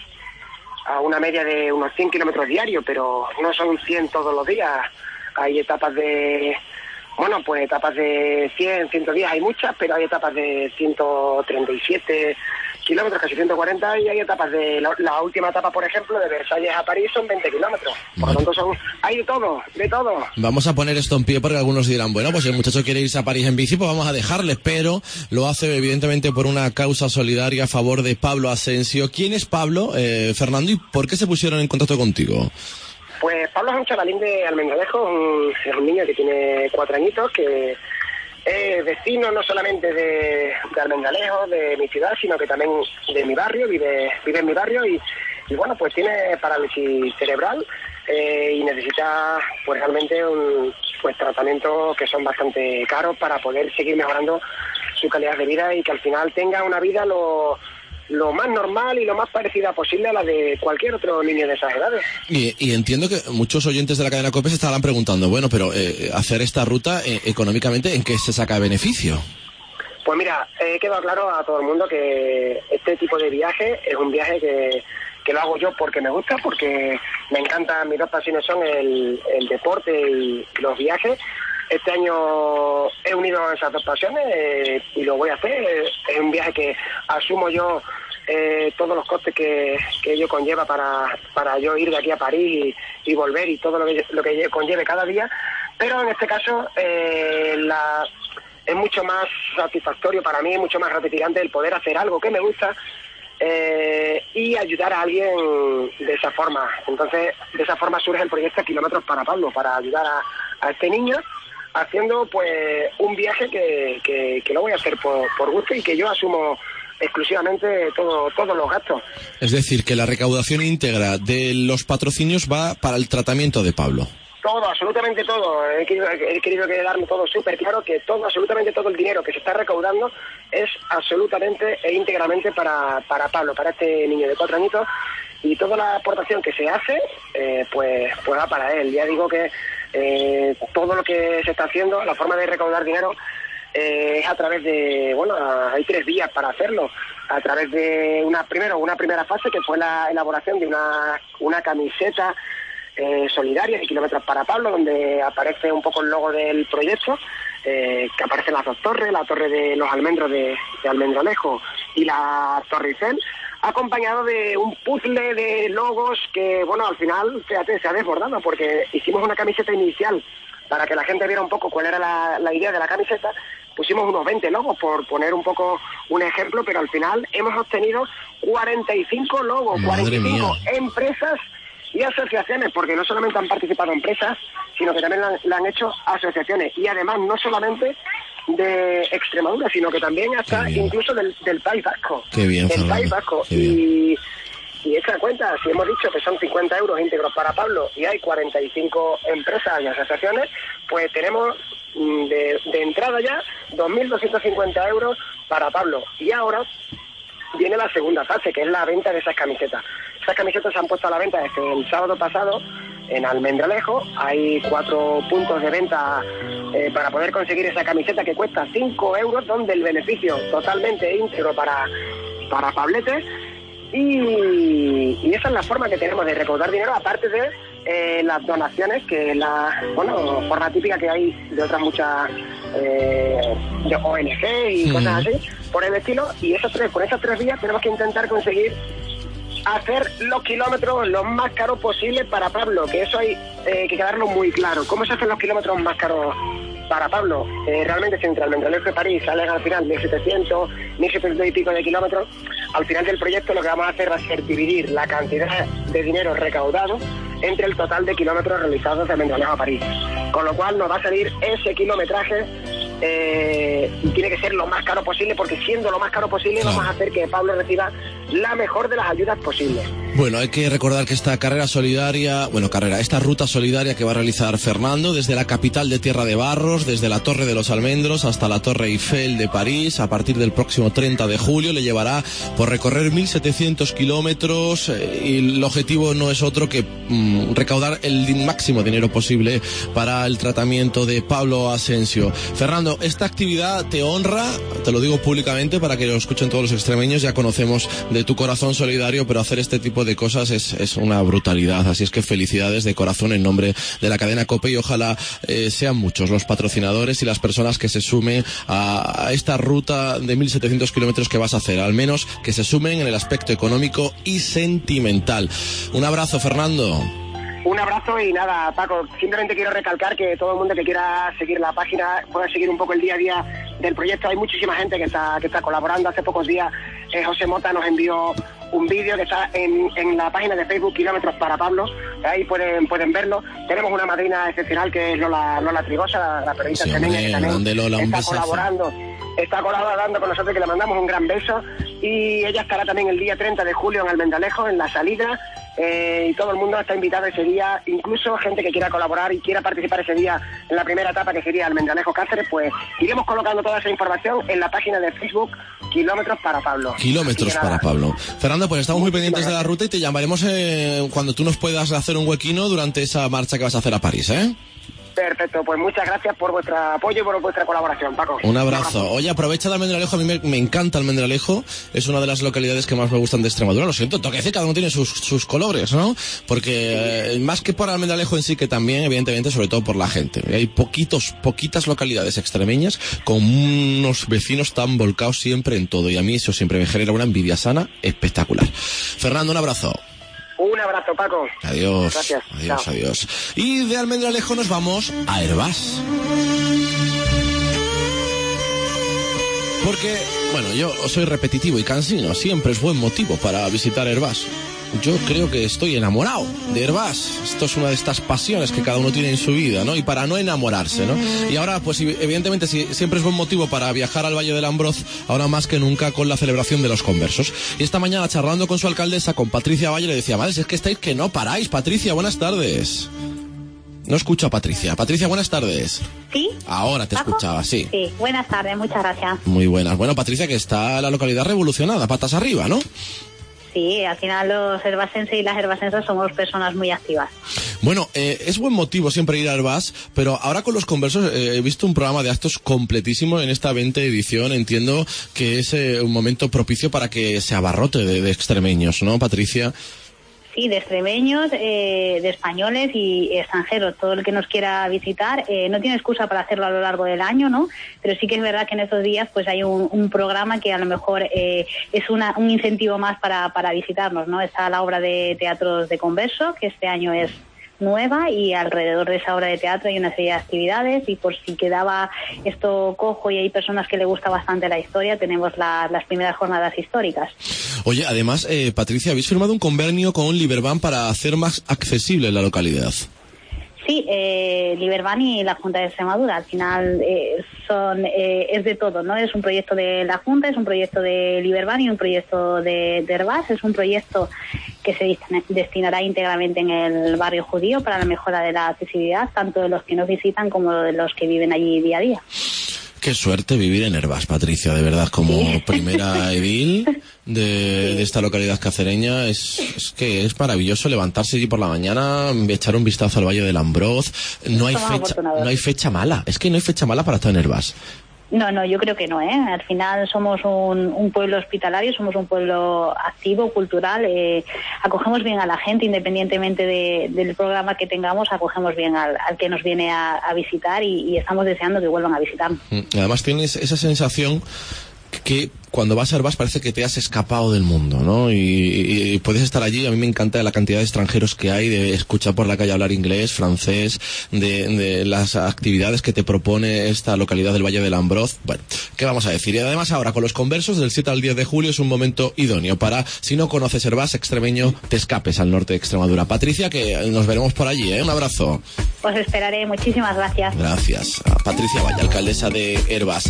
a una media de unos cien kilómetros diarios, pero no son cien todos los días. Hay etapas de, bueno, pues etapas de cien, ciento diez, hay muchas, pero hay etapas de ciento treinta y siete kilómetros, casi ciento cuarenta, y hay etapas de, la, la última etapa, por ejemplo, de Versalles a París son veinte kilómetros. Por lo tanto, son, hay de todo, de todo. Vamos a poner esto en pie porque algunos dirán, bueno, pues si el muchacho quiere irse a París en bici, pues vamos a dejarle, pero lo hace evidentemente por una causa solidaria a favor de Pablo Asensio. ¿Quién es Pablo, eh, Fernando, y por qué se pusieron en contacto contigo? Pues Pablo es un chavalín de Almendralejo, un, es un niño que tiene cuatro añitos, que es vecino no solamente de, de Almendralejo, de mi ciudad, sino que también de mi barrio, vive vive en mi barrio y, y bueno, pues tiene parálisis cerebral eh, y necesita pues realmente un pues tratamientos que son bastante caros para poder seguir mejorando su calidad de vida y que al final tenga una vida lo lo más normal y lo más parecida posible a la de cualquier otro niño de esas edades. Y, y entiendo que muchos oyentes de la cadena COPE se estarán preguntando, bueno, pero eh, hacer esta ruta eh, económicamente, ¿en qué se saca beneficio? Pues mira, he eh, quedado claro a todo el mundo que este tipo de viaje es un viaje que, que lo hago yo porque me gusta, porque me encanta, mis dos pasiones son el, el deporte y los viajes. Este año he unido esas dos pasiones eh, y lo voy a hacer. Es un viaje que asumo yo eh, todos los costes que, que ello conlleva para, para yo ir de aquí a París y, y volver y todo lo que, lo que conlleve cada día, pero en este caso eh, la, es mucho más satisfactorio para mí, mucho más gratificante el poder hacer algo que me gusta eh, y ayudar a alguien de esa forma. Entonces, de esa forma surge el proyecto Kilómetros para Pablo, para ayudar a, a este niño haciendo pues un viaje que, que, que lo voy a hacer por, por gusto y que yo asumo exclusivamente todo, todos los gastos. Es decir, que la recaudación íntegra de los patrocinios va para el tratamiento de Pablo. Todo, absolutamente todo. He querido, he querido quedarme todo súper claro, que todo, absolutamente todo el dinero que se está recaudando es absolutamente e íntegramente para, para Pablo, para este niño de cuatro añitos, y toda la aportación que se hace, eh, pues, pues va para él. Ya digo que eh, todo lo que se está haciendo, la forma de recaudar dinero, eh, es a través de, bueno, hay tres vías para hacerlo. A través de una, primero, una primera fase que fue la elaboración de una, una camiseta Eh, solidaria de Kilómetros para Pablo, donde aparece un poco el logo del proyecto, eh, que aparecen las dos torres, la torre de los almendros de, de Almendralejo y la Torre Eiffel, acompañado de un puzzle de logos que, bueno, al final, fíjate, se ha desbordado, porque hicimos una camiseta inicial para que la gente viera un poco cuál era la, la idea de la camiseta. Pusimos unos veinte logos, por poner un poco un ejemplo, pero al final hemos obtenido cuarenta y cinco logos, Madre cuarenta y cinco mía. empresas y asociaciones, porque no solamente han participado empresas, sino que también la, la han hecho asociaciones, y además no solamente de Extremadura, sino que también hasta incluso del, del País Vasco. Qué bien, del Fernando. País Vasco. Qué bien. Y, y esa cuenta, si hemos dicho que son cincuenta euros íntegros para Pablo y hay cuarenta y cinco empresas y asociaciones, pues tenemos mm, de, de entrada ya dos mil doscientos cincuenta euros para Pablo. Y ahora viene la segunda fase, que es la venta de esas camisetas. Esas camisetas se han puesto a la venta desde el sábado pasado en Almendralejo. Hay cuatro puntos de venta eh, para poder conseguir esa camiseta que cuesta cinco euros, donde el beneficio totalmente íntegro para, para Pablete. Y, y esa es la forma que tenemos de recaudar dinero, aparte de eh, las donaciones, que la bueno forma típica que hay de otras muchas eh, de O N G y Mm. cosas así, por el estilo. Y esas tres, por esas tres vías tenemos que intentar conseguir hacer los kilómetros lo más caros posible para Pablo, que eso hay eh, que quedarlo muy claro. ¿Cómo se hacen los kilómetros más caros para Pablo? Eh, realmente, si entre Almendralejo y París salen al final mil setecientos, mil setecientos y pico de kilómetros, al final del proyecto lo que vamos a hacer va a ser dividir la cantidad de dinero recaudado entre el total de kilómetros realizados de Almendralejo a París. Con lo cual nos va a salir ese kilometraje eh, y tiene que ser lo más caro posible, porque siendo lo más caro posible Claro. vamos a hacer que Pablo reciba la mejor de las ayudas posibles. Bueno, hay que recordar que esta carrera solidaria, bueno, carrera, esta ruta solidaria que va a realizar Fernando desde la capital de Tierra de Barros, desde la Torre de los Almendros hasta la Torre Eiffel de París, a partir del próximo treinta de julio, le llevará por recorrer mil setecientos kilómetros eh, y el objetivo no es otro que mm, recaudar el di- máximo dinero posible para el tratamiento de Pablo Asensio. Fernando, esta actividad te honra, te lo digo públicamente para que lo escuchen todos los extremeños, ya conocemos de tu corazón solidario, pero hacer este tipo de cosas es, es una brutalidad, así es que felicidades de corazón en nombre de la cadena COPE y ojalá eh, sean muchos los patrocinadores y las personas que se sumen a, a esta ruta de mil setecientos kilómetros que vas a hacer, al menos que se sumen en el aspecto económico y sentimental. Un abrazo, Fernando. Un abrazo y nada, Paco, simplemente quiero recalcar que todo el mundo que quiera seguir la página pueda seguir un poco el día a día del proyecto. Hay muchísima gente que está que está colaborando. Hace pocos días eh, José Mota nos envió un vídeo que está en, en la página de Facebook Kilómetros para Pablo. Ahí pueden pueden verlo. Tenemos una madrina excepcional que es Lola, Lola Trigosa, la, la periodista Sí, extremeña, hombre, que también grande Lola, un está besazo. colaborando. Está colaborando con nosotros, que le mandamos un gran beso. Y ella estará también el día treinta de julio en Almendralejo, en la salida. Eh, y todo el mundo está invitado ese día, incluso gente que quiera colaborar y quiera participar ese día en la primera etapa, que sería Almendralejo Cáceres. Pues iremos colocando toda esa información en la página de Facebook Kilómetros para Pablo. Kilómetros Así que nada, para Pablo. Fernando, pues estamos muy pendientes de la ruta y te llamaremos eh, cuando tú nos puedas hacer un huequino durante esa marcha que vas a hacer a París, ¿eh? Perfecto, pues muchas gracias por vuestro apoyo y por vuestra colaboración, Paco. Un abrazo. Oye, aprovecha de Almendralejo, a mí me, me encanta Almendralejo, es una de las localidades que más me gustan de Extremadura, lo siento, tengo que decir, cada uno tiene sus, sus colores, ¿no? Porque eh, más que por Almendralejo en sí, que también, evidentemente, sobre todo por la gente. Hay poquitos, poquitas localidades extremeñas con unos vecinos tan volcados siempre en todo, y a mí eso siempre me genera una envidia sana espectacular. Fernando, un abrazo. Un abrazo, Paco. Adiós. Gracias. Adiós, Chao. adiós. Y de Almendralejo nos vamos a Hervás. Porque, bueno, yo soy repetitivo y cansino, siempre es buen motivo para visitar Hervás. Yo creo que estoy enamorado de Hervás. Esto es una de estas pasiones que cada uno tiene en su vida, ¿no? Y para no enamorarse, ¿no? Y ahora, pues evidentemente, si siempre es buen motivo para viajar al Valle del Ambroz, ahora más que nunca con la celebración de los conversos. Y esta mañana, charlando con su alcaldesa, con Patricia Valle, le decía, madre, si es que estáis que no paráis. Patricia, buenas tardes. No escucho a Patricia. Patricia, buenas tardes. ¿Sí? Ahora te ¿Paco? escuchaba, sí. Sí, buenas tardes, muchas gracias. Muy buenas. Bueno, Patricia, que está la localidad revolucionada, patas arriba, ¿no? Sí, al final los herbasenses y las herbasensas somos personas muy activas. Bueno, eh, es buen motivo siempre ir a Hervás, pero ahora con los conversos eh, he visto un programa de actos completísimo en esta veinte edición. Entiendo que es eh, un momento propicio para que se abarrote de, de extremeños, ¿no, Patricia? Sí, de extremeños, eh, de españoles y extranjeros. Todo el que nos quiera visitar eh, no tiene excusa para hacerlo a lo largo del año, ¿no? Pero sí que es verdad que en estos días pues hay un, un programa que a lo mejor eh, es una, un incentivo más para, para visitarnos, ¿no? Está la obra de teatros de Converso, que este año es nueva, y alrededor de esa obra de teatro hay una serie de actividades, y por si quedaba esto cojo y hay personas que le gusta bastante la historia, tenemos la, las primeras jornadas históricas. Oye, además, eh, Patricia, habéis firmado un convenio con Liberban para hacer más accesible la localidad. Sí, eh, Liberban y la Junta de Extremadura, al final eh, son eh, es de todo, ¿no? Es un proyecto de la Junta, es un proyecto de Liberban y un proyecto de, de Hervás. Es un proyecto que se destinará íntegramente en el barrio judío para la mejora de la accesibilidad, tanto de los que nos visitan como de los que viven allí día a día. Qué suerte vivir en Hervás, Patricia, de verdad, como sí. primera edil de, sí. de esta localidad cacereña. Es, es que es maravilloso levantarse allí por la mañana, echar un vistazo al Valle del Ambroz. No hay fecha, no hay fecha mala, es que no hay fecha mala para estar en Hervás. No, no, yo creo que no, ¿eh? Al final somos un, un pueblo hospitalario, somos un pueblo activo, cultural, eh, acogemos bien a la gente, independientemente de, del programa que tengamos, acogemos bien al, al que nos viene a, a visitar y, y estamos deseando que vuelvan a visitarnos. Además tienes esa sensación que cuando vas a Hervás parece que te has escapado del mundo, ¿no? Y, y, y puedes estar allí. A mí me encanta la cantidad de extranjeros que hay, de escuchar por la calle hablar inglés, francés, de, de las actividades que te propone esta localidad del Valle del Ambroz. Bueno, ¿qué vamos a decir? Y además ahora con los conversos del siete al diez de julio es un momento idóneo para, si no conoces Hervás, extremeño, te escapes al norte de Extremadura. Patricia, que nos veremos por allí, ¿eh? Un abrazo. Os esperaré. Muchísimas gracias. Gracias a Patricia Valle, alcaldesa de Hervás.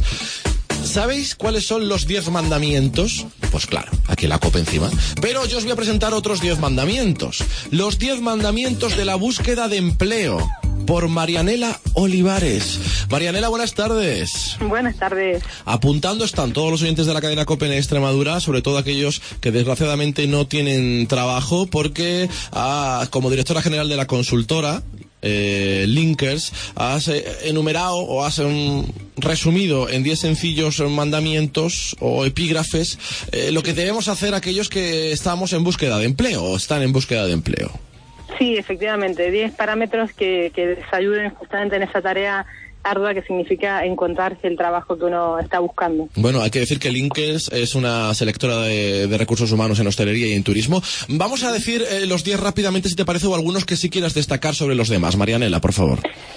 ¿Sabéis cuáles son los diez mandamientos? Pues claro, aquí la copa encima. Pero yo os voy a presentar otros diez mandamientos. Los diez mandamientos de la búsqueda de empleo. Por Marianela Olivares. Marianela, buenas tardes. Buenas tardes. Apuntando están todos los oyentes de la cadena COPE en Extremadura, sobre todo aquellos que desgraciadamente no tienen trabajo, porque ah, como directora general de la consultora Eh, Linkers, has eh, enumerado o has um, resumido en diez sencillos mandamientos o epígrafes eh, lo que debemos hacer aquellos que estamos en búsqueda de empleo o están en búsqueda de empleo. Sí, efectivamente, diez parámetros que, que les ayuden justamente en esa tarea ardua que significa encontrarse el trabajo que uno está buscando. Bueno, hay que decir que Linkers es una selectora de, de recursos humanos en hostelería y en turismo. Vamos a decir eh, los diez rápidamente, si te parece, o algunos que sí quieras destacar sobre los demás. Marianela, por favor.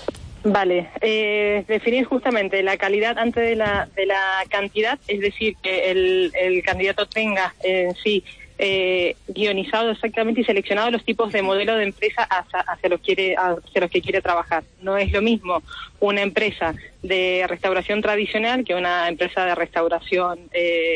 Vale, eh, definir justamente la calidad antes de la, de la cantidad, es decir, que el, el candidato tenga en sí Eh, guionizado exactamente y seleccionado los tipos de modelo de empresa hacia, hacia, los quiere, hacia los que quiere trabajar. No es lo mismo una empresa de restauración tradicional que una empresa de restauración eh,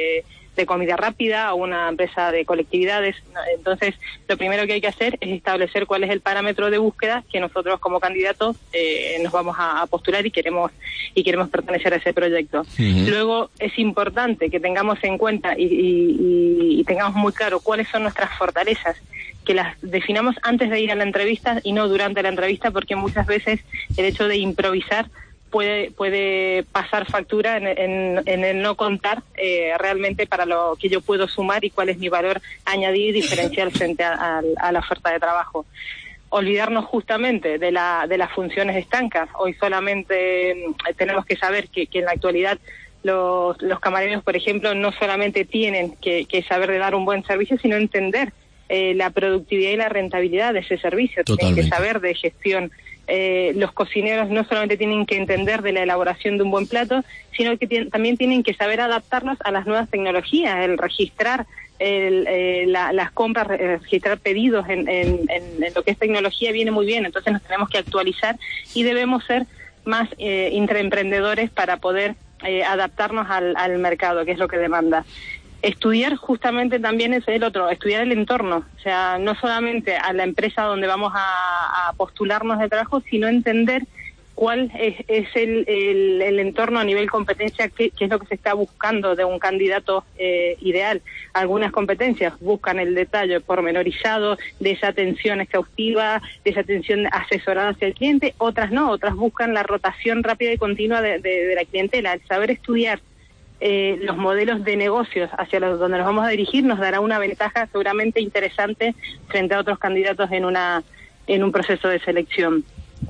de comida rápida o una empresa de colectividades. Entonces, lo primero que hay que hacer es establecer cuál es el parámetro de búsqueda que nosotros como candidatos eh, nos vamos a, a postular y queremos y queremos pertenecer a ese proyecto. Uh-huh. Luego, es importante que tengamos en cuenta y, y, y tengamos muy claro cuáles son nuestras fortalezas, que las definamos antes de ir a la entrevista y no durante la entrevista, porque muchas veces el hecho de improvisar puede puede pasar factura en, en, en el no contar eh, realmente para lo que yo puedo sumar y cuál es mi valor añadido y diferencial frente a, a, a la oferta de trabajo. Olvidarnos justamente de la de las funciones estancas. Hoy solamente eh, tenemos que saber que, que en la actualidad los, los camareros, por ejemplo, no solamente tienen que, que saber de dar un buen servicio, sino entender eh, la productividad y la rentabilidad de ese servicio. Totalmente. Tienen que saber de gestión. Eh, los cocineros no solamente tienen que entender de la elaboración de un buen plato, sino que t- también tienen que saber adaptarnos a las nuevas tecnologías, el registrar el, eh, la, las compras, registrar pedidos en, en, en, en lo que es tecnología viene muy bien. Entonces nos tenemos que actualizar y debemos ser más eh, intraemprendedores para poder eh, adaptarnos al, al mercado, que es lo que demanda. Estudiar justamente también es el otro, estudiar el entorno, o sea, no solamente a la empresa donde vamos a, a postularnos de trabajo, sino entender cuál es, es el, el, el entorno a nivel competencia, qué, qué es lo que se está buscando de un candidato eh, ideal. Algunas competencias buscan el detalle pormenorizado de esa atención exhaustiva, de esa atención asesorada hacia el cliente, otras no, otras buscan la rotación rápida y continua de, de, de la clientela. El saber estudiar Eh, los modelos de negocios hacia los donde nos vamos a dirigir nos dará una ventaja seguramente interesante frente a otros candidatos en una en un proceso de selección.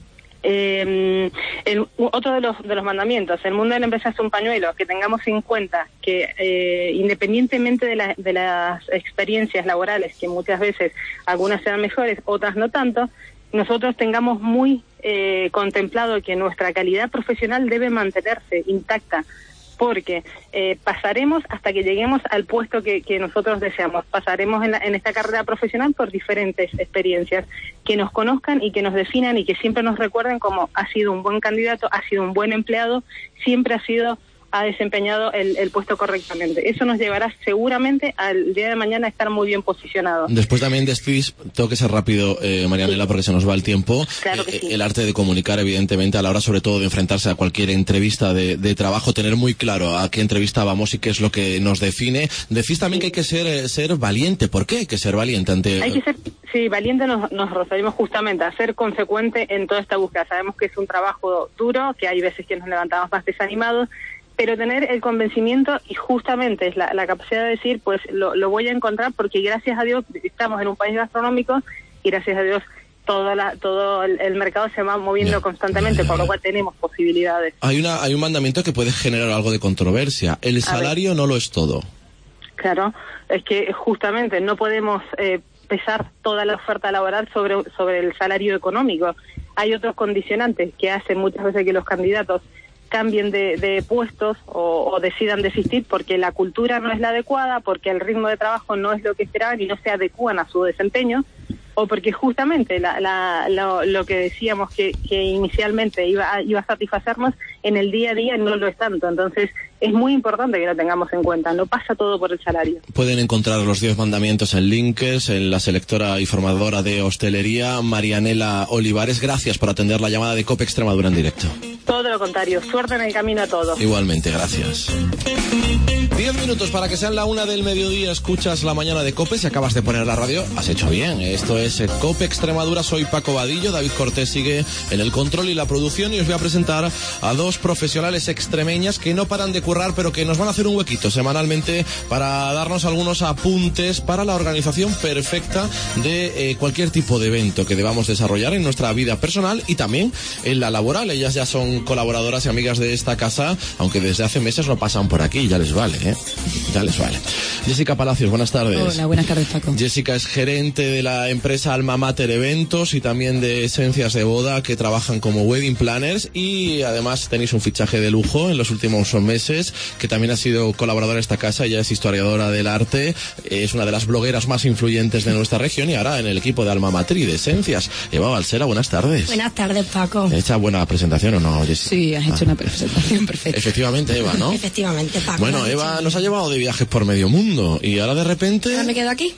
Eh, el, otro de los de los mandamientos, el mundo de la empresa es un pañuelo, que tengamos en cuenta que eh, independientemente de, la, de las experiencias laborales, que muchas veces algunas sean mejores, otras no tanto, nosotros tengamos muy eh, contemplado que nuestra calidad profesional debe mantenerse intacta, porque eh, pasaremos hasta que lleguemos al puesto que, que nosotros deseamos. Pasaremos en, la, en esta carrera profesional por diferentes experiencias, que nos conozcan y que nos definan y que siempre nos recuerden como ha sido un buen candidato, ha sido un buen empleado, siempre ha sido ha desempeñado el, el puesto correctamente. Eso nos llevará seguramente al día de mañana a estar muy bien posicionado. Después también de Stis, tengo que ser rápido, eh, Marianela, sí, porque se nos va el tiempo. Claro que eh, sí. El arte de comunicar, evidentemente, a la hora sobre todo de enfrentarse a cualquier entrevista de, de trabajo, tener muy claro a qué entrevista vamos y qué es lo que nos define. Decís también sí. que hay que ser eh, ser valiente. ¿Por qué hay que ser valiente ante...? Hay que ser, sí, valiente nos, nos referimos justamente a ser consecuente en toda esta búsqueda. Sabemos que es un trabajo duro, que hay veces que nos levantamos más desanimados, pero tener el convencimiento y justamente es la, la capacidad de decir, pues lo, lo voy a encontrar porque gracias a Dios estamos en un país gastronómico y gracias a Dios todo, la, todo el, el mercado se va moviendo yeah. constantemente, yeah, yeah, por lo cual tenemos posibilidades. Hay una hay un mandamiento que puede generar algo de controversia. El salario no lo es todo. Claro, es que justamente no podemos eh, pesar toda la oferta laboral sobre, sobre el salario económico. Hay otros condicionantes que hacen muchas veces que los candidatos cambien de, de puestos o, o decidan desistir porque la cultura no es la adecuada, porque el ritmo de trabajo no es lo que esperaban y no se adecúan a su desempeño, o porque justamente la, la, lo, lo que decíamos que, que inicialmente iba a, iba a satisfacernos, en el día a día no lo es tanto. Entonces es muy importante que lo tengamos en cuenta, no pasa todo por el salario. Pueden encontrar los diez mandamientos en Linkes, en la selectora y formadora de hostelería, Marianela Olivares. Gracias por atender la llamada de COPE Extremadura en directo. Todo lo contrario, suerte en el camino a todos. Igualmente, gracias. Diez minutos para que sean la una del mediodía. Escuchas la mañana de COPE. Si acabas de poner la radio, has hecho bien. Esto es COPE Extremadura. Soy Paco Vadillo. David Cortés sigue en el control y la producción. Y os voy a presentar a dos profesionales extremeñas que no paran de currar, pero que nos van a hacer un huequito semanalmente para darnos algunos apuntes para la organización perfecta de eh, cualquier tipo de evento que debamos desarrollar en nuestra vida personal y también en la laboral. Ellas ya son colaboradoras y amigas de esta casa, aunque desde hace meses no pasan por aquí. Ya les vale, ¿eh? Ya les vale. Jessica Palacios, buenas tardes. Hola, buenas tardes, Paco. Jessica es gerente de la empresa Alma Mater Eventos y también de Esencias de Boda, que trabajan como wedding planners, y además tenéis un fichaje de lujo en los últimos meses. Torres, que también ha sido colaboradora de esta casa. Ella es historiadora del arte, es una de las blogueras más influyentes de nuestra región y ahora en el equipo de Alma Mater y de Esencias. Eva Balsera, buenas tardes. Buenas tardes, Paco. ¿He hecho buena presentación o no, Jessica? Sí, has hecho ah. una presentación perfecta. Efectivamente, Eva, ¿no? Efectivamente, Paco. Bueno, Eva nos ha llevado de viajes por medio mundo y ahora de repente... Ahora me quedo aquí.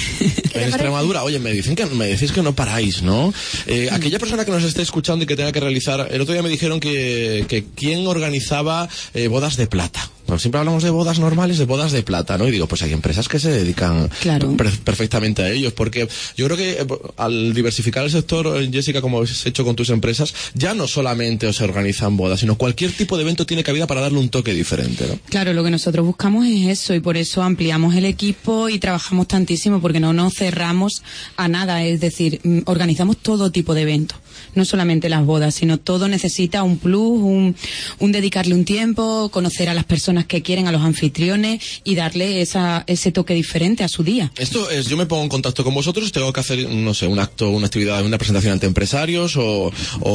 En Extremadura, oye, me dicen que me decís que no paráis, ¿no? Eh, aquella persona que nos esté escuchando y que tenga que realizar, el otro día me dijeron que, que quién organizaba eh, bodas de plata. Pues siempre hablamos de bodas normales, de bodas de plata, ¿no? Y digo, pues hay empresas que se dedican claro. per perfectamente a ellos, porque yo creo que eh, al diversificar el sector, Jessica, como has hecho con tus empresas, ya no solamente os organizan bodas, sino cualquier tipo de evento tiene cabida para darle un toque diferente, ¿no? Claro, lo que nosotros buscamos es eso y por eso ampliamos el equipo y trabajamos tantísimo porque no nos cerramos a nada, es decir, organizamos todo tipo de eventos. No solamente las bodas, sino todo necesita un plus, un, un dedicarle un tiempo, conocer a las personas que quieren, a los anfitriones y darle esa, ese toque diferente a su día. Esto es, yo me pongo en contacto con vosotros, tengo que hacer, no sé, un acto, una actividad, una presentación ante empresarios o,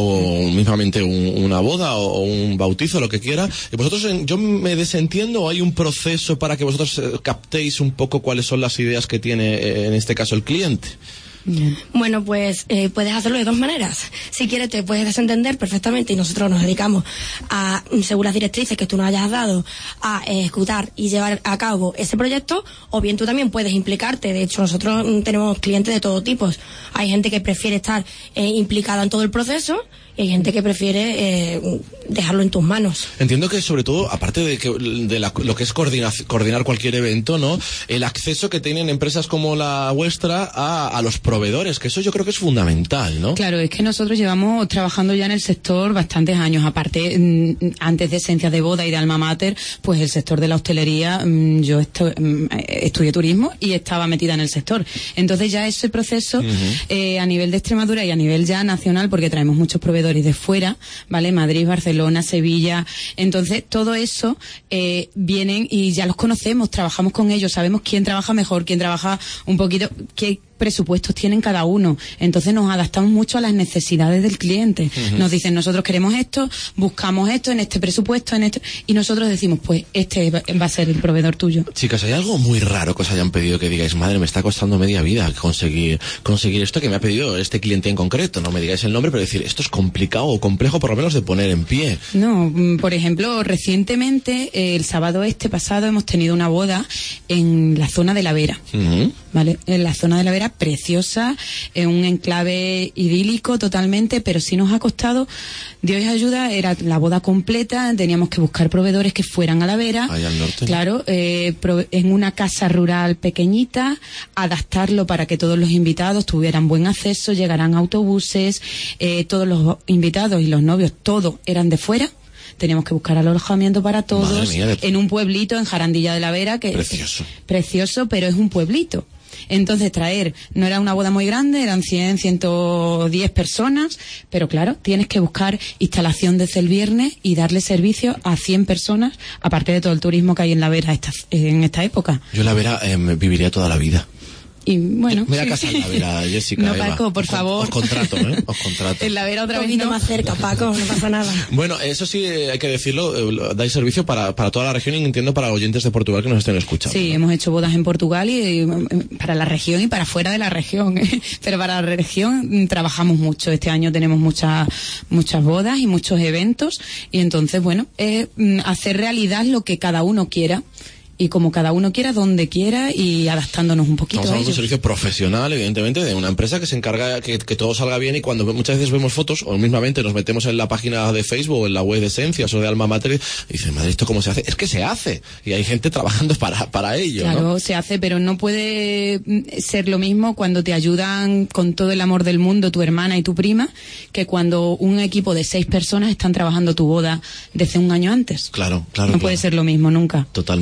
o mismamente un, una boda o, o un bautizo, lo que quiera. Y vosotros, yo me desentiendo o hay un proceso para que vosotros captéis un poco cuáles son las ideas que tiene, en este caso, el cliente. Bien. Bueno, pues eh, puedes hacerlo de dos maneras. Si quieres te puedes desentender perfectamente y nosotros nos dedicamos a, según las directrices que tú nos hayas dado, a ejecutar y llevar a cabo ese proyecto, o bien tú también puedes implicarte. De hecho, nosotros mm, tenemos clientes de todo tipo. Hay gente que prefiere estar eh, implicada en todo el proceso y hay gente que prefiere eh, dejarlo en tus manos. Entiendo que sobre todo, aparte de que de la, lo que es coordinar, coordinar cualquier evento, ¿no? El acceso que tienen empresas como la vuestra a, a los proveedores, que eso yo creo que es fundamental, ¿no? Claro, es que nosotros llevamos trabajando ya en el sector bastantes años. Aparte, antes de Esencias de Boda y de Alma Mater, pues el sector de la hostelería, yo estu estudié turismo y estaba metida en el sector. Entonces ya ese proceso, uh-huh. eh, a nivel de Extremadura y a nivel ya nacional, porque traemos muchos proveedores de fuera, ¿vale? Madrid, Barcelona, Sevilla. Entonces, todo eso eh, vienen y ya los conocemos, trabajamos con ellos, sabemos quién trabaja mejor, quién trabaja un poquito, qué presupuestos tienen cada uno. Entonces nos adaptamos mucho a las necesidades del cliente. Uh-huh. Nos dicen, nosotros queremos esto, buscamos esto en este presupuesto, en esto, y nosotros decimos, pues este va a ser el proveedor tuyo. Chicas, ¿hay algo muy raro que os hayan pedido que digáis, madre, me está costando media vida conseguir conseguir esto que me ha pedido este cliente en concreto? No me digáis el nombre, pero decir, esto es complicado o complejo por lo menos de poner en pie. No, por ejemplo, recientemente, eh, el sábado este pasado hemos tenido una boda en la zona de La Vera. Uh-huh. ¿Vale? En la zona de La Vera, preciosa, en un enclave idílico totalmente, pero sí nos ha costado, Dios ayuda, era la boda completa, teníamos que buscar proveedores que fueran a La Vera, ahí al norte. Claro, eh, en una casa rural pequeñita, adaptarlo para que todos los invitados tuvieran buen acceso, llegaran autobuses, eh, todos los invitados y los novios, todos eran de fuera. Teníamos que buscar alojamiento para todos mía, de... en un pueblito en Jarandilla de la Vera, que precioso. Es precioso, pero es un pueblito. Entonces traer, no era una boda muy grande, eran cien, ciento diez personas, pero claro, tienes que buscar instalación desde el viernes y darle servicio a cien personas, aparte de todo el turismo que hay en La Vera esta, en esta época. Yo en La Vera eh, viviría toda la vida. Y bueno, me voy a casar en La Vera, Jessica. No, Eva. Paco, por os, favor. Os contrato, ¿eh? Os contrato. En La Vera otra vez no más cerca, Paco, no pasa nada. Bueno, eso sí, hay que decirlo, dais servicio para, para toda la región y entiendo para oyentes de Portugal que nos estén escuchando. Sí, ¿no? Hemos hecho bodas en Portugal y, y para la región y para fuera de la región, ¿eh? Pero para la región trabajamos mucho. Este año tenemos muchas muchas bodas y muchos eventos y entonces, bueno, es hacer realidad lo que cada uno quiera. Y como cada uno quiera, donde quiera y adaptándonos un poquito. Estamos hablando a de un servicio profesional, evidentemente, de una empresa que se encarga que, que todo salga bien y cuando muchas veces vemos fotos o mismamente nos metemos en la página de Facebook o en la web de Esencias o de Alma Mater y dicen, madre, ¿esto cómo se hace? Es que se hace y hay gente trabajando para, para ello, Claro, ¿no? se hace, pero no puede ser lo mismo cuando te ayudan con todo el amor del mundo tu hermana y tu prima que cuando un equipo de seis personas están trabajando tu boda desde un año antes. Claro, claro. No claro. puede ser lo mismo nunca. Totalmente. Yo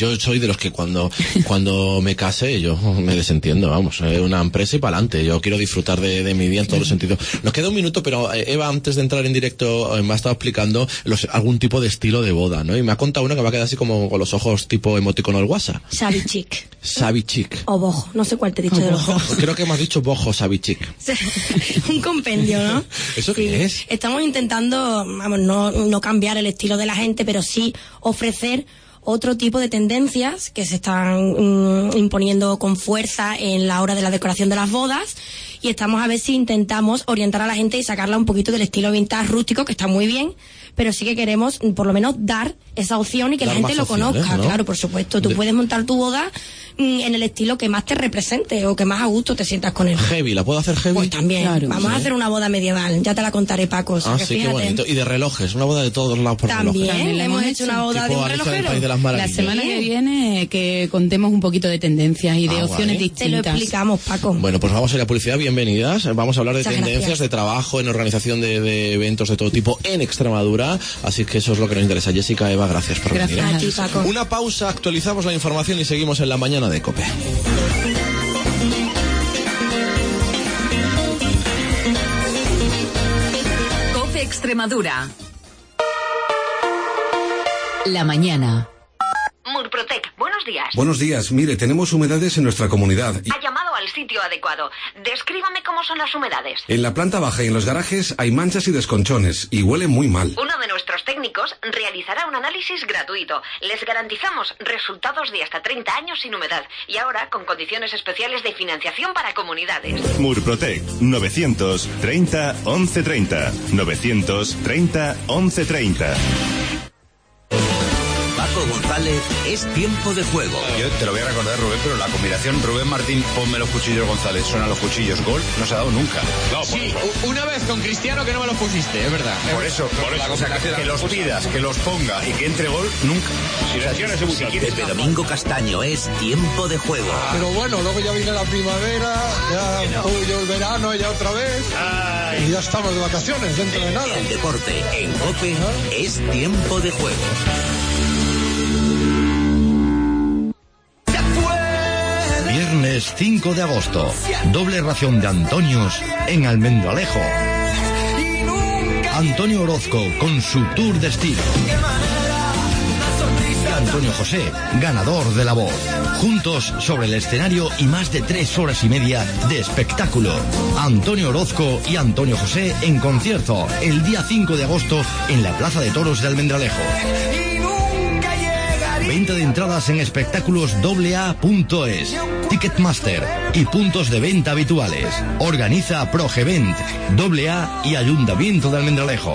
yo soy de los que cuando cuando me case, yo me desentiendo, vamos, eh, una empresa y para adelante. Yo quiero disfrutar de, de mi día en todos los sentidos. Nos queda un minuto, pero eh, Eva, antes de entrar en directo, eh, me ha estado explicando los, algún tipo de estilo de boda, ¿no? Y me ha contado una que va a quedar así como con los ojos tipo emoticono del WhatsApp. Xavi Chic. Xavi Chic. O bojo, no sé cuál te he dicho de los dos. Creo que me has dicho bojo, Xavi Chic. Un compendio, ¿no? ¿Eso qué sí. es? Estamos intentando, vamos, no, no cambiar el estilo de la gente, pero sí ofrecer otro tipo de tendencias que se están mm, imponiendo con fuerza en la hora de la decoración de las bodas, y estamos a ver si intentamos orientar a la gente y sacarla un poquito del estilo vintage rústico, que está muy bien, pero sí que queremos por lo menos dar esa opción y que dar la gente lo opciones, conozca, ¿no? Claro, por supuesto. Tú de... puedes montar tu boda mm, en el estilo que más te represente o que más a gusto te sientas con él. Heavy, ¿la puedo hacer heavy? Pues también. Claro, vamos sí. a hacer una boda medieval, ya te la contaré, Paco. O sea, ah, que sí, fíjate. qué bonito. Y de relojes, una boda de todos lados por también, relojes. También hemos hecho una boda de un relojero. De la semana que viene que contemos un poquito de tendencias y de ah, opciones vale. distintas. Te lo explicamos, Paco. Bueno, pues vamos a ir a publicidad, bienvenidas. Vamos a hablar de Muchas tendencias gracias. de trabajo en organización de, de eventos de todo tipo en Extremadura, así que eso es lo que nos interesa. Jessica, Eva, gracias por gracias venir. A ti, Paco. Una pausa, actualizamos la información y seguimos en la mañana de COPE. COPE Extremadura. La mañana. Murprotec, buenos días. Buenos días. Mire, tenemos humedades en nuestra comunidad. Ha llamado al sitio adecuado. Descríbame cómo son las humedades. En la planta baja y en los garajes hay manchas y desconchones y huele muy mal. Uno de nuestros técnicos realizará un análisis gratuito. Les garantizamos resultados de hasta treinta años sin humedad y ahora con condiciones especiales de financiación para comunidades. Murprotec, novecientos treinta once treinta. novecientos treinta once treinta. Paco González, es tiempo de juego. Yo te lo voy a recordar, Rubén, pero la combinación Rubén Martín, ponme los cuchillos González, suenan los cuchillos, gol, no se ha dado nunca. No, sí, una vez con Cristiano que no me los pusiste, es verdad. Por eso, por eso o sea, que, que los pidas, que los ponga y que entre gol, nunca. Si o sea, si Pepe Domingo Castaño, es tiempo de juego. Pero bueno, luego ya viene la primavera, ya yo el verano, ya otra vez, Ay. y ya estamos de vacaciones, dentro de nada. El deporte en COPE ¿Ah? es tiempo de juego. Viernes cinco de agosto, doble ración de Antonios en Almendralejo. Antonio Orozco con su tour de estilo. Y Antonio José, ganador de La Voz. Juntos sobre el escenario y más de tres horas y media de espectáculo. Antonio Orozco y Antonio José en concierto el día cinco de agosto en la Plaza de Toros de Almendralejo. Venta de entradas en espectáculos A A punto es, Ticketmaster y puntos de venta habituales. Organiza Progevent, A A y Ayuntamiento de Almendralejo.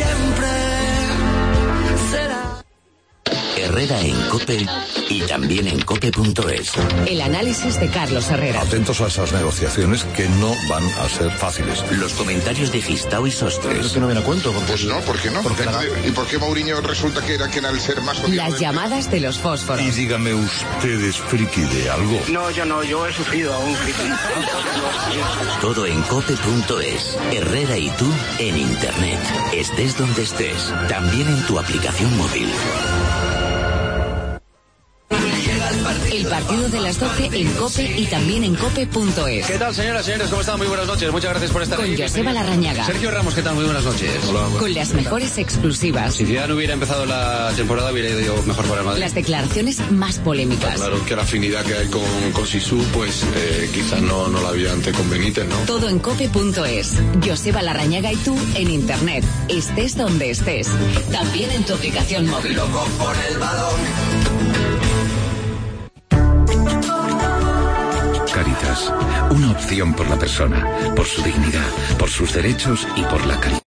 Herrera en COPE y también en cope punto es. El análisis de Carlos Herrera. Atentos a esas negociaciones que no van a ser fáciles. Los comentarios de Gistao y Sostres. Es que no me la cuento. Pues no, ¿por qué no? Porque la... ¿Y por qué Mourinho resulta que era, que era el ser más odiado? Las llamadas de los fósforos. Y dígame usted, ¿es friki de algo? No, yo no, yo he sufrido a un friki. Todo en cope punto es. Herrera y tú en Internet. Estés donde estés. También en tu aplicación móvil. El partido de las doce en COPE y también en cope punto es. ¿Qué tal, señoras y señores? ¿Cómo están? Muy buenas noches. Muchas gracias por estar Con aquí. Con Joseba Larrañaga. Sergio Ramos, ¿qué tal? Muy buenas noches. Hola. Con las mejores exclusivas. Si ya no hubiera empezado la temporada, hubiera ido mejor para el Madrid. Las declaraciones más polémicas. Claro que la afinidad que hay con, con Sisu, pues eh, quizás no, no la había antes con Benítez, ¿no? Todo en cope punto es. Joseba Larrañaga y tú en Internet. Estés donde estés. También en tu aplicación móvil. Loco por el balón. Cáritas, una opción por la persona, por su dignidad, por sus derechos y por la calidad.